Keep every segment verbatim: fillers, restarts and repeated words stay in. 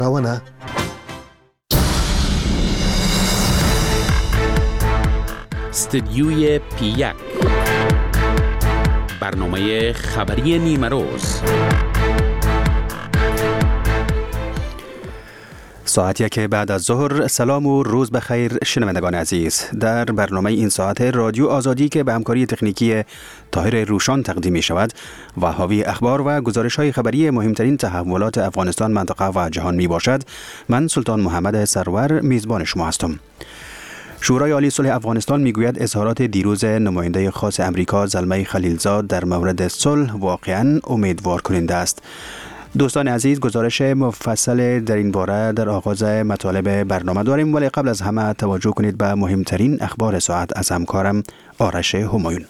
روانه استدیوی پی یک، برنامه خبری نیمه روز. ساعت یک بعد از ظهر. سلام و روز بخیر شنوندگان عزیز. در برنامه این ساعت رادیو آزادی که به همکاری تکنیکی طاهر روشان تقدیم می شود و حاوی اخبار و گزارش های خبری مهمترین تحولات افغانستان، منطقه و جهان می باشد، من سلطان محمد سرور میزبان شما هستم. شورای عالی صلح افغانستان میگوید اظهارات دیروز نماینده خاص امریکا زلمه خلیلزاد در مورد صلح واقعاً امیدوار کننده است. دوستان عزیز، گزارش مفصل در این باره در آغاز مطالب برنامه داریم، ولی قبل از همه توجه کنید به مهمترین اخبار ساعت از همکارم آرش همایون.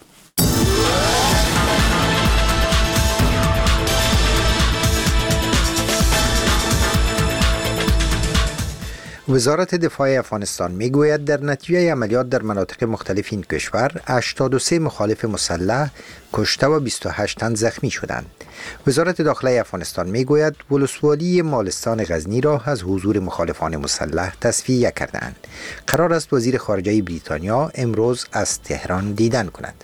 وزارت دفاع افغانستان میگوید در نتیجه عملیات در مناطق مختلف این کشور هشتاد و سه مخالف مسلح کشته و بیست و هشت تن زخمی شدند. وزارت داخله افغانستان میگوید ولسوالی مالستان غزنی را از حضور مخالفان مسلح تصفیه کردند. قرار است وزیر خارجه بریتانیا امروز از تهران دیدن کند.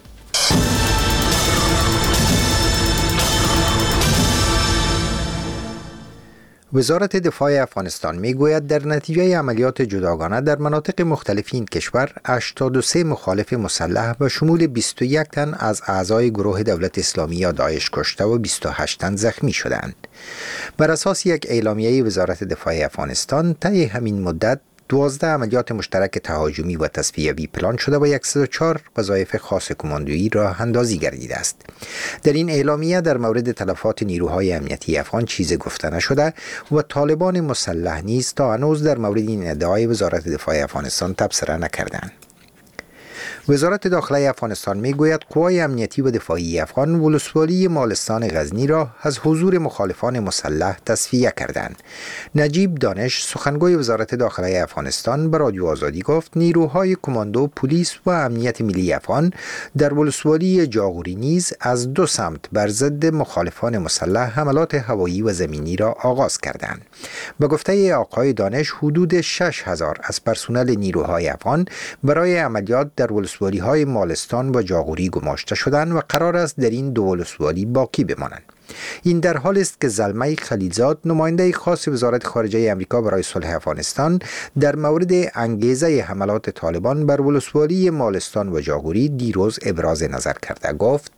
وزارت دفاع افغانستان میگوید در نتیجه عملیات جداگانه در مناطق مختلف این کشور هشتاد و سه مخالف مسلح به شمول بیست و یک تن از اعضای گروه دولت اسلامی یا داعش کشته و بیست و هشت تن زخمی شدند. بر اساس یک اعلامیه وزارت دفاع افغانستان، طی همین مدت دوازده عملیات مشترک تهاجمی و تصفیوی پلان شده و صد و چهار وظایف خاص کماندویی راه اندازی گردیده است. در این اعلامیه در مورد تلفات نیروهای امنیتی افغان چیزی گفته نشده و طالبان مسلح نیز تا هنوز در مورد این ادعای وزارت دفاع افغانستان تبصره نکردند. وزارت داخله افغانستان میگوید قوای امنیتی و دفاعی افغان ولسوالی مالستان غزنی را از حضور مخالفان مسلح تصفیه کردند. نجیب دانش، سخنگوی وزارت داخله افغانستان، به رادیو آزادی گفت نیروهای کماندو، پلیس و امنیت ملی افغان در ولسوالی جاغوری نیز از دو سمت بر ضد مخالفان مسلح حملات هوایی و زمینی را آغاز کردند. به گفته آقای دانش، حدود شش هزار از پرسنل نیروهای افغان برای عملیات در ولسوالی های مالستان و جاغوری گماشته شدند و قرار است در این دو ولسوالی باقی بمانند. این در حال است که زلمه خلیلزاد، نماینده خاص وزارت خارجه امریکا برای صلح افغانستان، در مورد انگیزه حملات طالبان بر ولسوالی مالستان و جاغوری دیروز ابراز نظر کرده. گفت: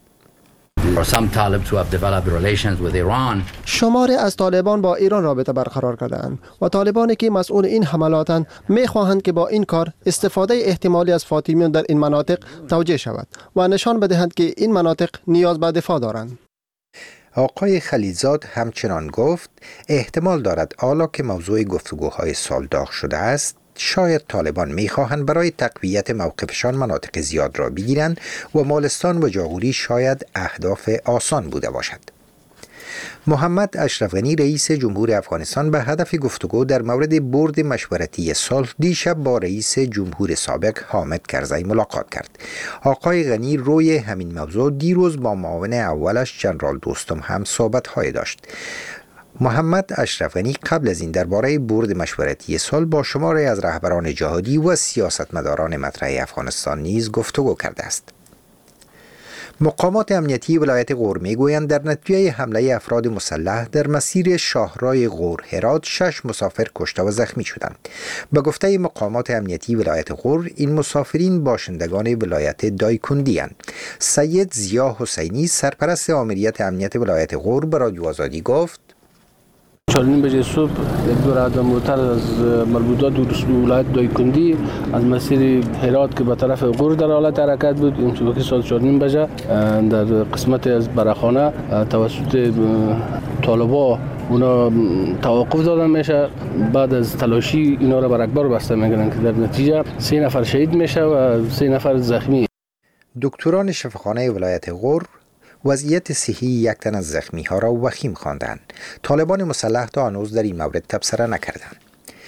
شماری از طالبان با ایران رابطه برقرار کردند و طالبانی که مسئول این حملاتند می‌خواهند که با این کار استفاده احتمالی از فاطمیون در این مناطق توجیه شود و نشان بدهند که این مناطق نیاز به دفاع دارند. آقای خلیلزاد همچنان گفت احتمال دارد حالا که موضوع گفتگوهای سالداغ شده است، شاید طالبان میخواهند برای تقویت موقفشان مناطق زیاد را بگیرند و مالستان و جاغوری شاید اهداف آسان بوده باشد. محمد اشرف غنی، رئیس جمهور افغانستان، به هدف گفتگو در مورد برد مشورتی صلح دیشب با رئیس جمهور سابق حامد کرزی ملاقات کرد. آقای غنی روی همین موضوع دیروز با معاون اولش جنرال دوستم هم صحبت‌های داشت. محمد اشرف غنی قبل از این درباره برد مشورتی صلح با شماری از رهبران جهادی و سیاستمداران مطرح افغانستان نیز گفتگو کرده است. مقامات امنیتی ولایت غور میگویند در نتیجه حمله افراد مسلح در مسیر شاهراه غور هرات شش مسافر کشته و زخمی شدند. به گفته مقامات امنیتی ولایت غور، این مسافرین باشندگان ولایت دایکندی اند. سید ضیا حسینی، سرپرست آمریت امنیت ولایت غور، به رادیو آزادی گفت: چهار نیم بجه صبح یک دور آدم موتر از مربوطات ولایت دایکندی از مسیر هرات که به طرف غور در حالت حرکت بود، این که ساعت چهار نیم بجه در قسمت از براخانه توسط طالبا اونا توقف دادن میشه. بعد از تلاشی اینا را بر اکبار بسته میگیرن که در نتیجه سه نفر شهید میشه و سه نفر زخمی. دکتران شفاخانه ولایت غور وضعیت صحی یک تن از زخمی ها را وخیم خواندند. طالبان مسلح تا هنوز در این مورد تبصره نکردند.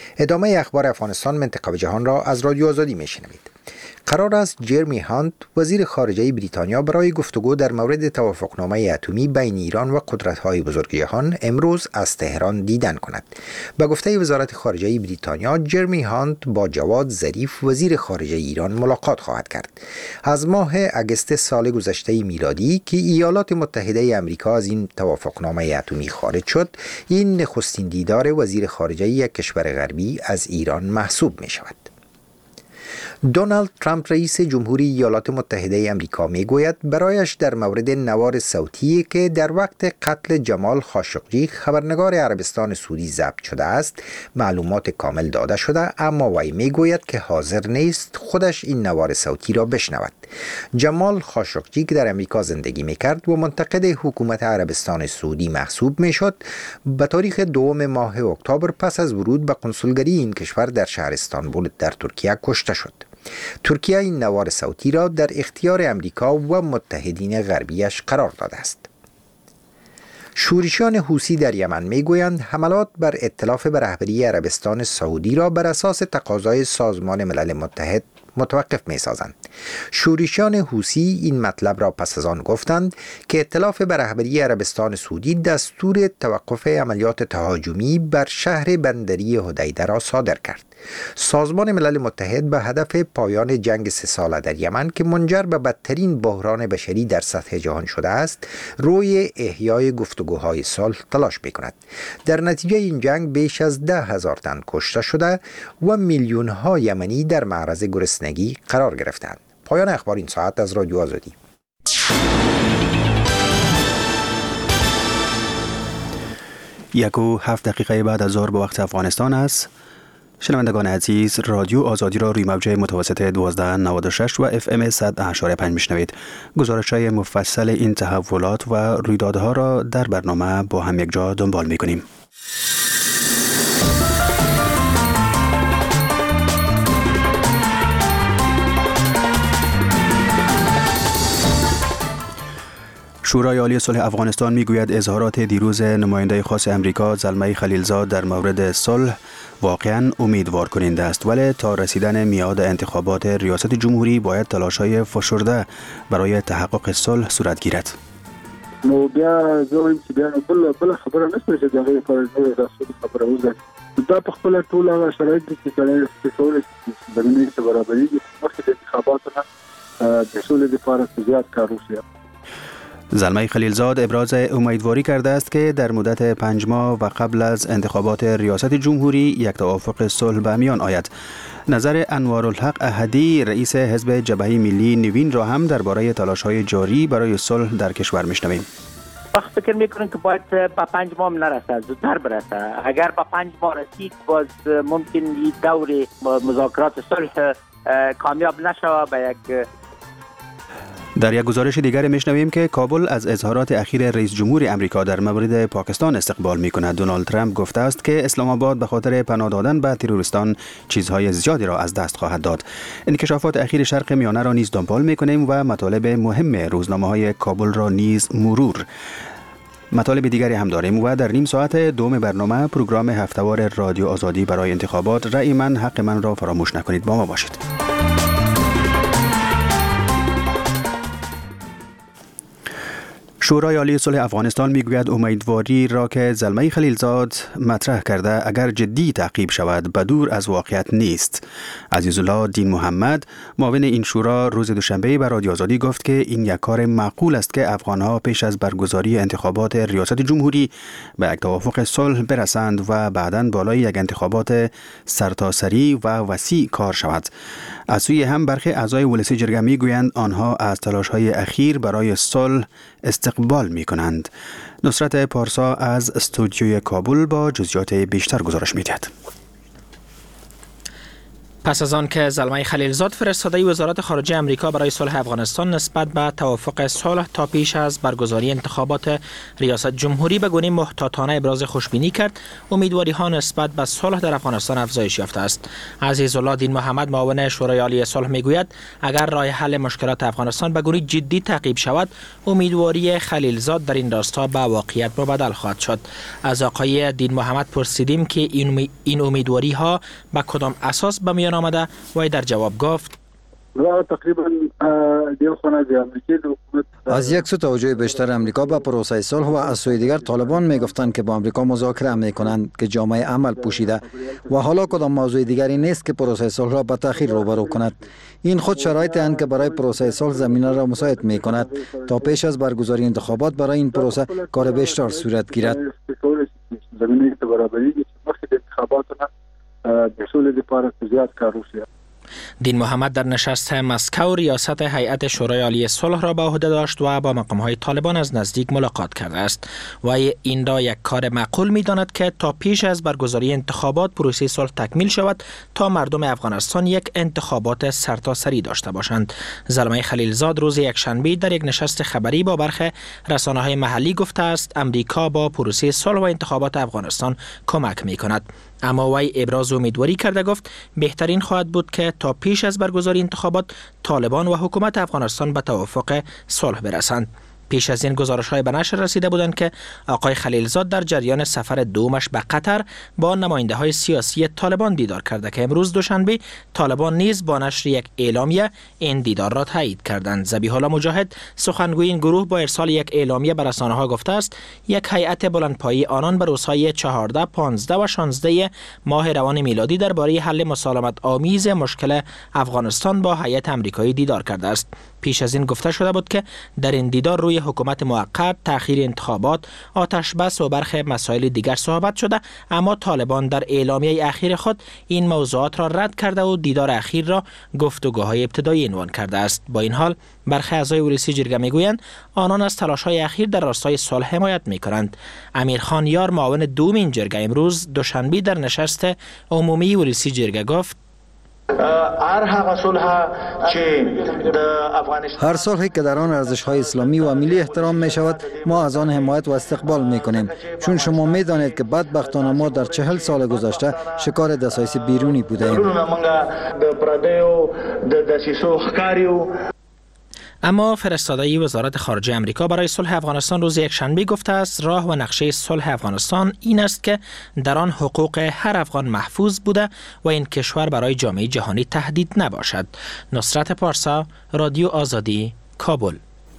ادامه اخبار افغانستان منطقه و جهان را از رادیو آزادی میشنوید. قرار است جرمی هانت وزیر خارجه بریتانیا برای گفتگو در مورد توافقنامه اتمی بین ایران و قدرت‌های بزرگ جهان امروز از تهران دیدن کند. به گفته وزارت خارجه بریتانیا، جرمی هانت با جواد ظریف وزیر خارجه ایران ملاقات خواهد کرد. از ماه اگست سال گذشته میلادی که ایالات متحده آمریکا از این توافقنامه اتمی خارج شد، این نخستین دیدار وزیر خارجه یک کشور غربی از ایران محسوب می شود. دونالد ترامپ رئیس جمهوری ایالات متحده آمریکا میگوید برایش در مورد نوار صوتی که در وقت قتل جمال خاشقجی خبرنگار عربستان سعودی ضبط شده است معلومات کامل داده شده، اما وی میگوید که حاضر نیست خودش این نوار صوتی را بشنود. جمال خاشقجی که در آمریکا زندگی میکرد و منتقد حکومت عربستان سعودی محسوب میشد، به تاریخ دوم ماه اکتبر پس از ورود به کنسولگری این کشور در شهر استانبول در ترکیه کشته شد. ترکیه این نوار صوتی را در اختیار امریکا و متحدین غربیش قرار داده است. شورشیان حوثی در یمن میگویند حملات بر ائتلاف به رهبری عربستان سعودی را بر اساس تقاضای سازمان ملل متحد متوقف می سازند. شورشیان حوثی این مطلب را پس از آن گفتند که ائتلاف به رهبری عربستان سعودی دستور توقف عملیات تهاجمی بر شهر بندری حدیده را صادر کرد. سازمان ملل متحد به هدف پایان جنگ سه ساله در یمن که منجر به بدترین بحران بشری در سطح جهان شده است، روی احیای گفتگوهای صلح تلاش می‌کند. در نتیجه این جنگ بیش از ده هزار تن کشته شده و میلیون ها یمنی در معرض گرسنگی قرار گرفتند. پایان اخبار این ساعت از رادیو آزادی. یک و هفت دقیقه بعد از ظهر به وقت افغانستان است. شنوندگان عزیز، رادیو آزادی را روی موج متوسط دوازده نود و شش و اف ام صد و هشت و پنج میشنوید. گزارش‌های مفصل این تحولات و رویدادها را در برنامه با هم یک جا دنبال می‌کنیم. شورای عالی صلح افغانستان میگوید اظهارات دیروز نماینده خاص امریکا زلمه خلیلزاد در مورد صلح واقعاً امیدوار کننده است، ولی تا رسیدن میعاد انتخابات ریاست جمهوری باید تلاش‌های فشرده برای تحقق صلح صورت گیرد. نو بیا زه چې بیا بل بل خبره نشته چې دغه لپاره نو رسول خبره وزه دا په خپل ټول هغه شرایط چې کله ستوري چې برنامه برابرۍ مخکې د انتخاباتو نه د سولې لپاره زیات کار وشي. زلمه خلیلزاد ابراز امیدواری کرده است که در مدت پنج ماه و قبل از انتخابات ریاست جمهوری یک توافق صلح به میان آید. نظر انوارالحق احدی رئیس حزب جبهه ملی نوین را هم درباره تلاش‌های جاری برای صلح در کشور میشنویم. وقت فکر میکنم که باید با پنج ماه نرسه، زودتر برسه. اگر با پنج ماه رسید باز ممکن این دور مذاکرات صلح کامیاب نشود. به یک در یک گزارش دیگر میشنویم که کابل از اظهارات اخیر رئیس جمهور امریکا در مورد پاکستان استقبال میکند. دونالد ترامپ گفته است که اسلام آباد به خاطر پناه دادن به تروریستان چیزهای زیادی را از دست خواهد داد. انکشافات اخیر شرق میانه را نیز دنبال میکنیم و مطالب مهم روزنامه‌های کابل را نیز مرور. مطالب دیگری هم داریم و در نیم ساعت دوم برنامه پروگرام هفته‌وار رادیو آزادی برای انتخابات رأی من حق من را فراموش نکنید. با ما باشید. شورای عالی صلح افغانستان میگوید امیدواری را که زلمه خلیلزاد مطرح کرده اگر جدی تعقیب شود بدور از واقعیت نیست. عزیزالله دین محمد معاون این شورا روز دوشنبه به رادیو آزادی گفت که این یک کار معقول است که افغانها پیش از برگزاری انتخابات ریاست جمهوری به یک توافق صلح برسند و بعداً بالای یک انتخابات سرتاسری و وسیع کار شود. از سوی هم برخی اعضای ولسی جرگه میگویند آنها از تلاش‌های اخیر برای صلح استقبال می کنند. نصرت پارسا از استودیوی کابل با جزئیات بیشتر گزارش می دهد. پس از آن که زلمه خلیلزاد فرستاده وزارت خارجه امریکا برای صلح افغانستان نسبت به توافق صلح تا پیش از برگزاری انتخابات ریاست جمهوری به گونه محتاطانه ابراز خوشبینی کرد، امیدواری ها نسبت به صلح در افغانستان افزایش یافته است. عزیزالله دین محمد معاون شورای عالی صلح میگوید اگر راه حل مشکلات افغانستان به گونه جدی تعقیب شود، امیدواری خلیلزاد در این راستا به واقعیت مبدل خواهد شد. از آقای دین محمد پرسیدیم که این امیدواری ها به کدام اساس به میان آمده و در جواب گفت تقریبا از یک سو توجه بیشتر امریکا به پروسه صلح و از سوی دیگر طالبان میگفتند که با امریکا مذاکره میکنند که جامعه عمل پوشیده و حالا کدام موضوع دیگری نیست که پروسه صلح را به تأخیر روبرو کند. این خود شرایطی اند که برای پروسه صلح زمینه را مساعد میکند تا پیش از برگزاری انتخابات برای این پروسه کار بیشتر صورت گیرد. زمینه برابری انتخابات به اصول لپاره زیاد کار وشي. دین محمد در نشست مسکو ریاست هیئت شورای عالی صلح را به عهده داشت و با مقام‌های طالبان از نزدیک ملاقات کرده است و این را یک کار معقول می‌داند که تا پیش از برگزاری انتخابات پروسه صلح تکمیل شود تا مردم افغانستان یک انتخابات سرتاسری داشته باشند. زلمه خلیلزاد روز یکشنبه در یک نشست خبری با برخی رسانه‌های محلی گفته است امریکا با پروسه صلح و انتخابات افغانستان کمک می‌کند. اما وی ابراز امیدواری کرده گفت بهترین خواهد بود که تا پیش از برگزاری انتخابات طالبان و حکومت افغانستان به توافق صلح برسند. پیش از این گزارش‌های به نشر رسیده بودند که آقای خلیلزاد در جریان سفر دومش به قطر با نماینده‌های سیاسی طالبان دیدار کرده که امروز دوشنبه طالبان نیز با نشر یک اعلامیه این دیدار را تایید کردند. ذبیح الله مجاهد سخنگوی این گروه با ارسال یک اعلامیه به رسانه‌ها گفته است یک هیئت بلندپایه آنان به روزهای چهارده، پانزده و شانزده ماه روان میلادی درباره حل مسالمت آمیز مشکل افغانستان با هیئت آمریکایی دیدار کرده است. پیش از این گفته شده بود که در این دیدار روی حکومت موقت، تأخیر انتخابات، آتش بس و برخی مسائل دیگر صحبت شده، اما طالبان در اعلامیه اخیر خود این موضوعات را رد کرده و دیدار اخیر را گفتگوهای ابتدایی عنوان کرده است. با این حال برخی اعضای ولسی جرگه میگویند آنان از تلاش‌های اخیر در راستای صلح حمایت می‌کنند. امیرخان یار معاون دوم این جرگه امروز دوشنبه در نشست عمومی ولسی جرگه گفت هر صلحی که در آن ارزش‌های اسلامی و ملی احترام می شود ما از آن حمایت و استقبال می کنیم، چون شما می دانید که بدبختانه ما در چهل سال گذشته شکار دسایس بیرونی بوده ایم. اما فرستاده وزارت خارجه امریکا برای صلح افغانستان روز یکشنبه گفته است راه و نقشه صلح افغانستان این است که در آن حقوق هر افغان محفوظ بوده و این کشور برای جامعه جهانی تهدید نباشد. نصرت پارسا، رادیو آزادی، کابل.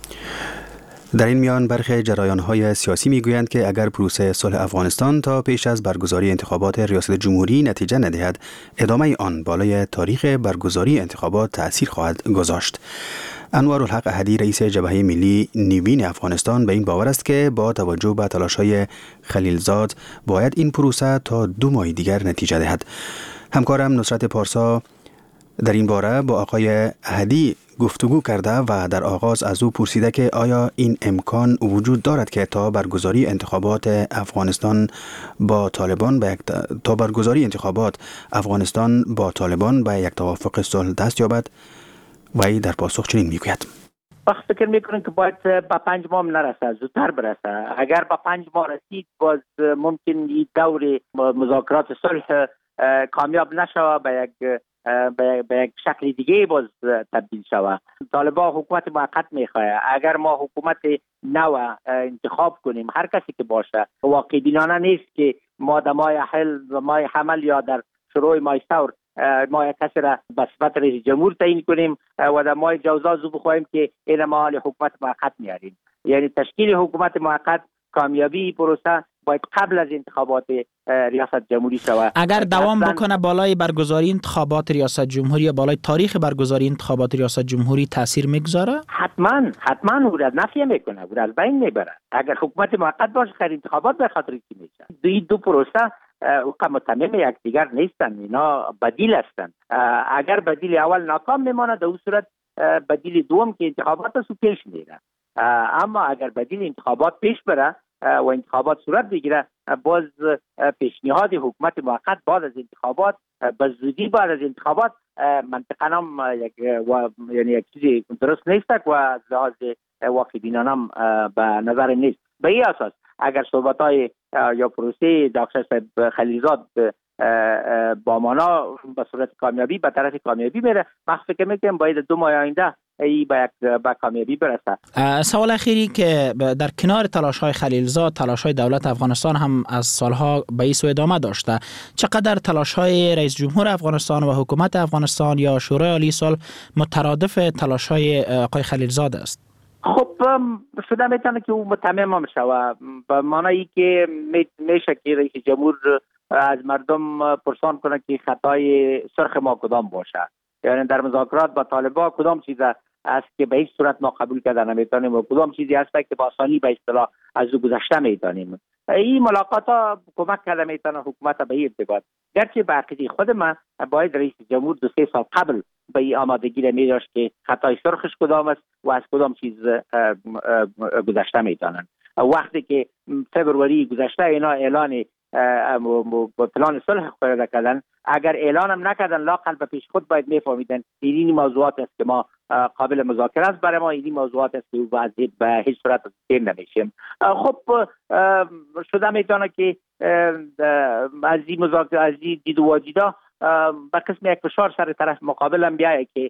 در این میان برخی جریان‌های سیاسی میگویند که اگر پروسه صلح افغانستان تا پیش از برگزاری انتخابات ریاست جمهوری نتیجه ندهد، ادامه آن بالای تاریخ برگزاری انتخابات تأثیر خواهد گذاشت. انوارالحق احدی رئیس جبهه ملی نیوین افغانستان به این باور است که با توجه به تلاش‌های خلیلزاد باید این پروسه تا دو ماه دیگر نتیجه دهد. همکارم نصرت پارسا در این باره با آقای احدی گفتگو کرده و در آغاز از او پرسیده که آیا این امکان وجود دارد که تا برگزاری انتخابات افغانستان با طالبان به یک تا برگزاری انتخابات افغانستان با طالبان به یک توافق صلح دست یابد؟ و ای در پاسخ چنین میگوید: وقت فکر میکنم که باید با پنج ماه نرسه، زودتر برسه. اگر با پنج ماه رسید باز ممکن این دور مذاکرات صلح کامیاب نشوه، به یک به یک شکل دیگه باز تبدیل شوه. طالبان حکومت موقت میخواه. اگر ما حکومت نو انتخاب کنیم، هر کسی که باشه، واقع بینانه نیست که ما در ماه حل و ماه حمل یا در شروع ماه ثور ما یک کسی را به صفت رئیس جمهور تعیین کنیم و در ماه جوزا زو بخواهیم که این ما حال حکومت موقت میاریم. یعنی تشکیل حکومت موقت، کامیابی پروسه باید قبل از انتخابات ریاست جمهوری شود. اگر دوام بکنه بالای برگزاری انتخابات ریاست جمهوری یا بالای تاریخ برگزاری انتخابات ریاست جمهوری تاثیر میگذاره؟ حتما حتما او را نفی میکنه، او را از بین میبره. اگر حکومت موقت باشه خیر انتخابات به خاطر چی میشه؟ دوی دو پروسه او متمم یکدیگر نیستن، اینا بدیل هستند. اگر بدیل اول ناکام میمانه در اون صورت بدیل دوم که انتخابات است پیش میره. اما اگر بدیل انتخابات پیش بره و انتخابات صورت بگیره، باز پیشنهاد حکومت موقت بعد از انتخابات به زودی بعد از انتخابات منطقا هم یک و یعنی یک چیزی درست نیست و از لحاظ واقع بینانم به نظر نیست. به این اساس اگر صحبت‌های یا پروسه دکتر صاحب خلیلزاد با مانا به صورت کامیابی به طرف کامیابی میره، من فکر میکنم باید دو ماه آینده ای به به کامیابی برسه. سوال اخیری که در کنار تلاش‌های خلیلزاد، تلاش‌های دولت افغانستان هم از سالها به این سو ادامه داشته. چقدر تلاش‌های رئیس جمهور افغانستان و حکومت افغانستان یا شورای عالی صلح مترادف تلاش‌های آقای خلیلزاد است؟ خب شده میتونه که او متمم هم شود، به معنی که میشه که رئیس جمهور از مردم پرسان کنه که خطای سرخ ما کدام باشه، یعنی در مذاکرات با طالبان کدام چیز است که به هیچ صورت ما قبول کردن نمیتونیم و کدام چیزی هست که با آسانی به اصطلاح از او گذشته میتونیم. این ملاقات ها کمک کرده میتونه حکومت به این ارتباط، گرچه به عقیده خود من باید رئیس جمهور دو سه سال قبل به این آمادگی را میداشت که خطای سرخش کدام است و از کدام چیز گذشته میتونن. وقتی که فبروری گذشته اینا اعلان پلان صلح خود کردن، اگر اعلان هم نکردن لااقل به پیش خود باید میفهمیدن این موضوعات است که ما قابل مذاکره است برای ما، این موضوعات است که به هیچ صورت تیم نمیشیم. خب شده میتونه که از این مذاکره از این دید و واجیدا به قسم یک فشار سر طرف مقابل هم بیایه که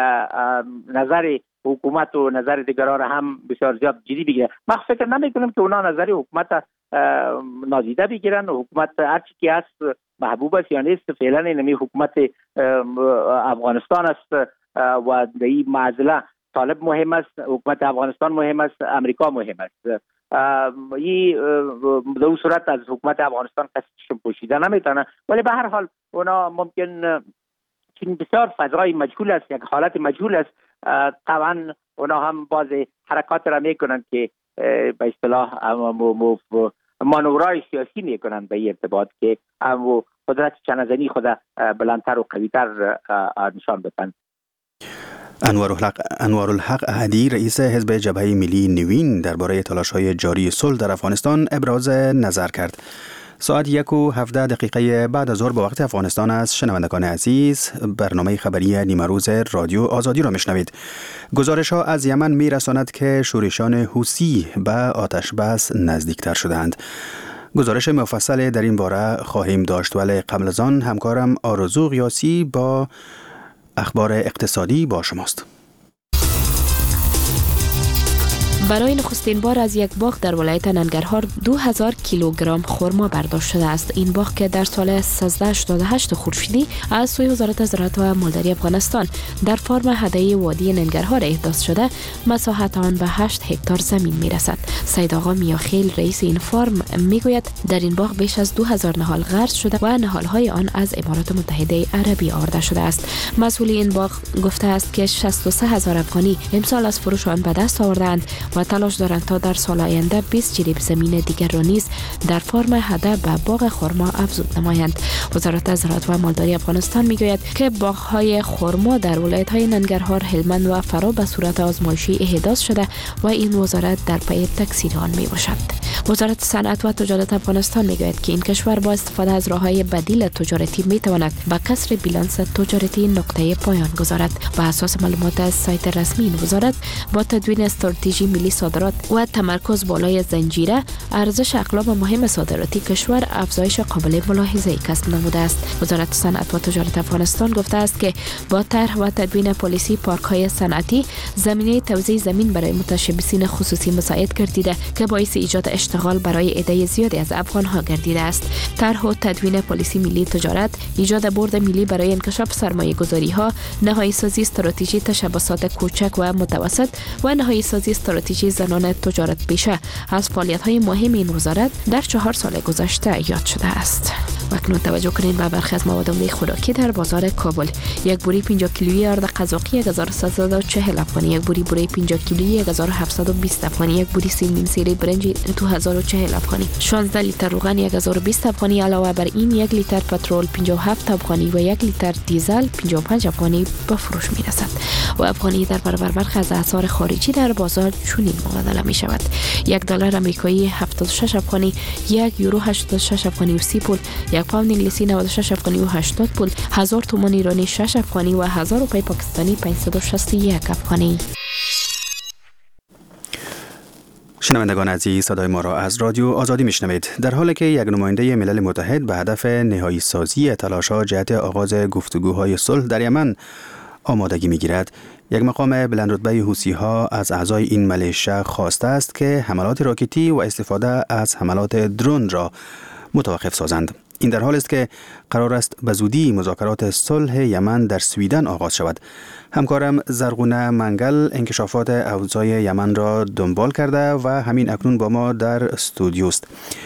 نظر حکومت و نظر دیگران هم بسیار زیاد جدی بگیره. من فکر نمی کنم که اونا نظر حکومت نادیده بگیرن و حکومت هرچی که هست محبوب است یا نیست، فعلا اینمی حکومت افغانستان است و در این معضله طالب مهم است، حکومت افغانستان مهم است، امریکا مهم است. این در اون صورت از حکومت افغانستان کسیشون پوشیده نمیتونه، ولی به هر حال اونا ممکن چون بسیار فضای مجهول است، یک حالت مجهول است، طبعا اونا هم باز حرکات را میکنن که به اصطلاح مانورای سیاسی میکنن به این ارتباط که قدرت چنزنی خود بلندتر و قویتر نشان بدن. انوارالحق انوارالحق احدی رئیس حزب جبهه ملی نوین درباره تلاش‌های جاری صلح در افغانستان ابراز نظر کرد. ساعت یک و هفده دقیقه بعد از ظهر به وقت افغانستان است. شنوندگان عزیز، برنامه خبری نیمروز رادیو آزادی را میشنوید. گزارش ها از یمن می رساند که شورشان حوثی به آتش بس نزدیکتر شدند. گزارش مفصل در این باره خواهیم داشت، ولی قبل از آن همکارم آرزو قیاسی با اخبار اقتصادی با شماست. برای نخستین بار از یک باغ در ولایت ننگرهار دو هزار کیلوگرم خرما برداشت شده است. این باغ که در سال سیزده هشتاد و هشت خورشیدی از سوی وزارت زراعت و مالداری افغانستان در فارم هدهی وادی ننگرهار احداث شده، مساحت آن به هشت هکتار زمین میرسد. سید آقا میاخیل رئیس این فارم میگوید در این باغ بیش از دو هزار نهال غرس شده و نهالهای آن از امارات متحده عربی آورده شده است. مسئول این باغ گفته است که شصت و سه هزار افغانی امسال از فروش آن به دست آوردند و تلاش دارند تا در سال آینده بیست جریب زمین دیگر را نیز در فرم هده به باغ خرما افزود نمایند. وزارت زراعت و مالداری افغانستان میگوید که باغ‌های خرما در ولایت‌های ننگرهار، هلمند و فرا به صورت آزمایشی احداث شده و این وزارت در پی تکثیر آن میباشد. وزارت صنعت و تجارت افغانستان میگوید که این کشور با استفاده از راه‌های بدیل تجارتی میتواند به کسر بیلانس تجارتی نقطه پایان گذارد. بر اساس معلومات از سایت رسمی این وزارت، با تدوین استراتژی ملی صادرات و تمرکز بالای زنجیره، ارزش اقلام مهم صادراتی کشور افزایش قابل ملاحظه‌ای کسب نموده است. وزارت صنعت و تجارت افغانستان گفته است که با طرح و تدوین پالیسی پارک‌های صنعتی، زمینه توزیع زمین برای متشبثین خصوصی مساعد گردیده که باعث ایجاد اشتغال برای عده زیادی از افغان‌ها گردیده است. طرح و تدوین پالیسی ملی تجارت، ایجاد بورد ملی برای انکشاف سرمایه‌گذاری‌ها، نهایی سازی استراتژی تشبثات کوچک و متوسط و نهایی سازی استراتژی زنان تجارت پیشه از فعالیت‌های مهم این وزارت در چهار سال گذشته یاد شده است. اکنون توجه کنید به برخی از مواد خوراکی در بازار کابل. یک بوری پنجاه کیلویی ارد قزاقی یک هزار و سیصد و چهل افغانی، یک بوری بوره پنجاه کیلویی یک هزار و هفتصد و بیست افغانی، یک بوری سیمین سیری برنج دو هزار هزار و چهل افغانی. شانزده لیتر روغن یک هزار و بیست افغانی. علاوه بر این یک لیتر پترول پنجاه و هفت افغانی و یک لیتر دیزل پنجاه و پنج افغانی به فروش می رسد و افغانی در برابر برخی از اسعار خارجی در بازار چنین مبادله می شود: یک دلار آمریکایی هفتاد و شش افغانی، یک یورو هشتاد و شش افغانی و سی پول، یک پوند انگلیسی نود و شش افغانی و هشتاد پول، هزار تومان ایرانی شش افغانی و هزار روپیه پاکستانی پانصد و شصت و یک افغانی. شنوندگان عزیز، صدای ما را از رادیو آزادی میشنوید. در حالی که یک نماینده ملل متحد به هدف نهایی سازی تلاش‌ها جهت آغاز گفتگوهای صلح در یمن آمادگی میگیرد، یک مقام بلند رتبه حوثی‌ها از اعضای این ملیشه خواسته است که حملات راکتی و استفاده از حملات درون را متوقف سازند. این در حال است که قرار است به زودی مذاکرات صلح یمن در سویدن آغاز شود. همکارم زرغونه منگل انکشافات اوضاع یمن را دنبال کرده و همین اکنون با ما در استودیو است.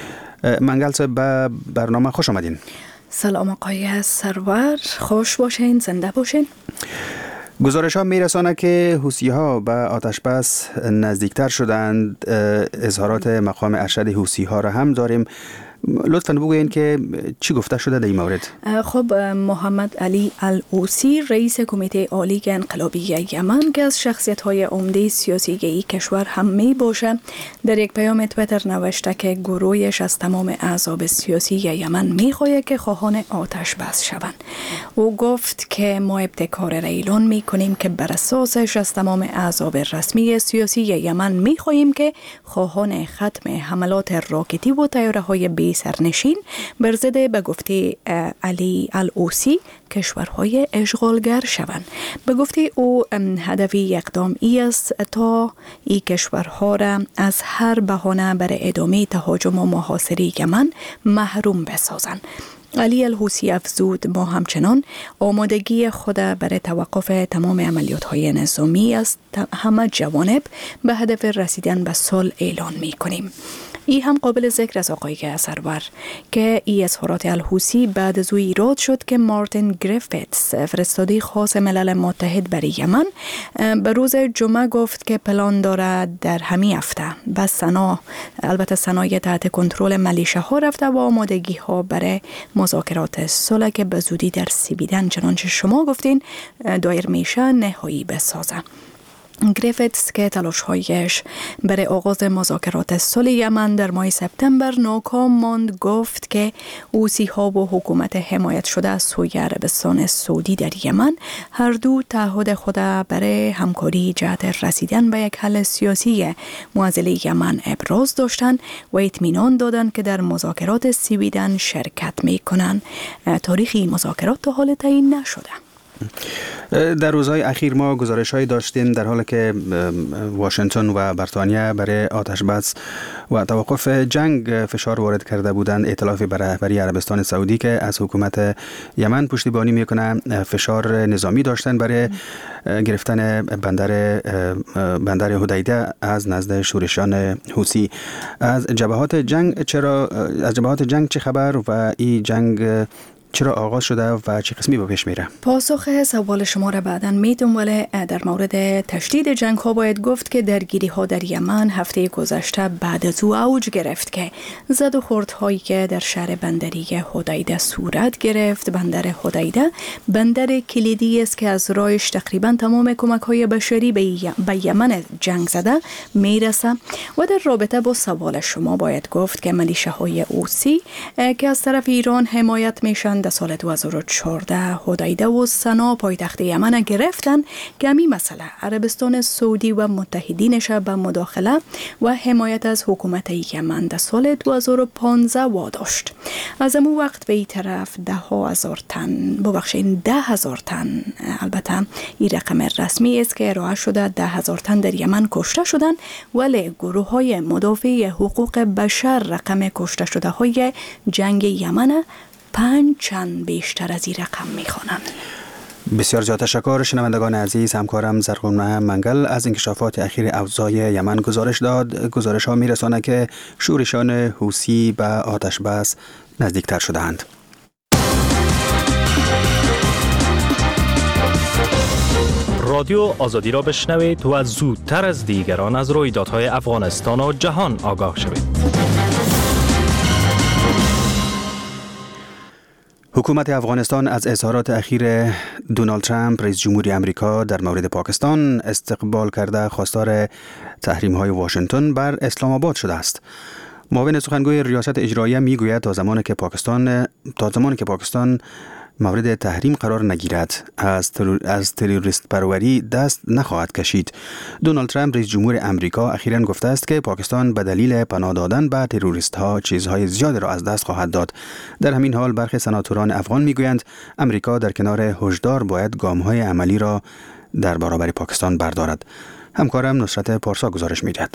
منگل صاحب، به برنامه خوش آمدین. سلام آقای سرور، خوش باشین، زنده باشین. گزارش ها می رسانه که حوثی ها به آتش بس نزدیکتر شدند. اظهارات مقام ارشد حوثی ها را هم داریم. لطفاً بگویید که چی گفته شده در این مورد؟ خب، محمد علی العوسی رئیس کمیته عالی انقلابی یمن که از شخصیت‌های عمده سیاسی این کشور هم می باشه، در یک پیام توییتر نوشته که گروهش از تمام احزاب سیاسی یمن می‌خواهد که خواهان آتش بس شوند. او گفت که ما ابتکار را اعلان می‌کنیم که بر اساسش از تمام احزاب رسمی سیاسی یمن می‌خواهیم که خواهان ختم حملات راکتی و طیاره‌های بی سرنشین بر ضد به گفته علی العوسی کشورهای اشغالگر شوند. به گفته او هدف اقدام ای است تا این کشورها را از هر بهانه برای ادامه تهاجم و محاصره یمن محروم بسازند. علی العوسی افزود: ما همچنان آمادگی خود برای توقف تمام عملیات‌های نظامی از همه جوانب به هدف رسیدن به صلح اعلان می‌کنیم. ای هم قابل ذکر از آقای سرور که ای اظهارات العوسی بعد از او ایراد شد که مارتین گریفتس، فرستاده خاص ملل متحد برای یمن، به روز جمعه گفت که پلان دارد در همین هفته به سنا البته صنایع تحت کنترل ملیشه ها رفته و آمادگی ها برای مذاکرات صلح که به زودی در سویدن چنانچه شما گفتین دایر میشه نهایی بسازه. گریفتس که تلاش‌هایش برای آغاز مذاکرات صلح یمن در ماه سپتامبر ناکام ماند، گفت که حوثی‌ها و حکومت حمایت شده از سوی عربستان سعودی در یمن هر دو تعهد خود برای همکاری جهت رسیدن به یک حل سیاسی معضل یمن ابراز داشتند و اطمینان دادند که در مذاکرات سویدن شرکت می‌کنند. تاریخی مذاکرات تا حال تعیین نشده. در روزهای اخیر ما گزارش‌هایی داشتیم در حالی که واشنگتن و بریتانیا برای آتش بس و توقف جنگ فشار وارد کرده بودند. ائتلافی بر رهبری عربستان سعودی که از حکومت یمن پشتیبانی میکنه فشار نظامی داشتن برای گرفتن بندر بندر حدیده از نزد شورشیان حوثی. از جبهات جنگ چرا از جبهات جنگ چه خبر و این جنگ چرا آغاز شده و چه قسمی به پیش میره؟ پاسخ سوال شما را بعداً میدم، ولی در مورد تشدید جنگ ها باید گفت که درگیری ها در یمن هفته گذشته بعد از او اوج گرفت که زد و خورد هایی که در شهر بندری حدیده صورت گرفت. بندر حدیده بندر کلیدی است که از راهش تقریبا تمام کمک های بشری به یمن جنگ زده میرسه. و در رابطه با سوال شما باید گفت که ملیشه های حوثی که از طرف ایران حمایت میشن در سال دو هزار و چهارده حدیده و سنا پایتخت یمن گرفتن که همین مسئله عربستان سعودی و متحدینش به مداخله و حمایت از حکومت یمن در سال دو هزار و پانزده واداشت. از امو وقت به این طرف ده ها هزار تن ببخشید ده هزار تن، البته این رقم رسمی است که ارائه شده، ده هزار تن در یمن کشته شدن، ولی گروه های مدافع حقوق بشر رقم کشته شده های جنگ یمن پنج چند بیشتر از این رقم میخوانند. بسیار زیاد تشکر. شنوندگان عزیز، همکارم زرغونه منگل از انکشافات اخیر اوضاع یمن گزارش داد. گزارش ها میرسانه که شورشیان حوثی به آتش بس نزدیکتر شدهاند. رادیو آزادی را بشنوید و زودتر از دیگران از رویدادهای افغانستان و جهان آگاه شوید. حکومت افغانستان از اظهارات اخیر دونالد ترامپ رئیس جمهوری آمریکا در مورد پاکستان استقبال کرده خواستار تحریم‌های واشنگتن بر اسلام آباد شده است. معاون سخنگوی ریاست اجراییه میگوید تا زمانی که پاکستان تا زمانی که پاکستان مورد تحریم قرار نگیرد از ترور از تروریست پروری دست نخواهد کشید. دونالد ترامپ رئیس جمهور آمریکا اخیراً گفته است که پاکستان به دلیل پناه دادن به تروریست ها چیزهای زیادی را از دست خواهد داد. در همین حال برخی سناتوران افغان میگویند آمریکا در کنار هشدار باید گام‌های عملی را در برابر پاکستان بردارد. همکارم نصرت پارسا گزارش می‌دهد.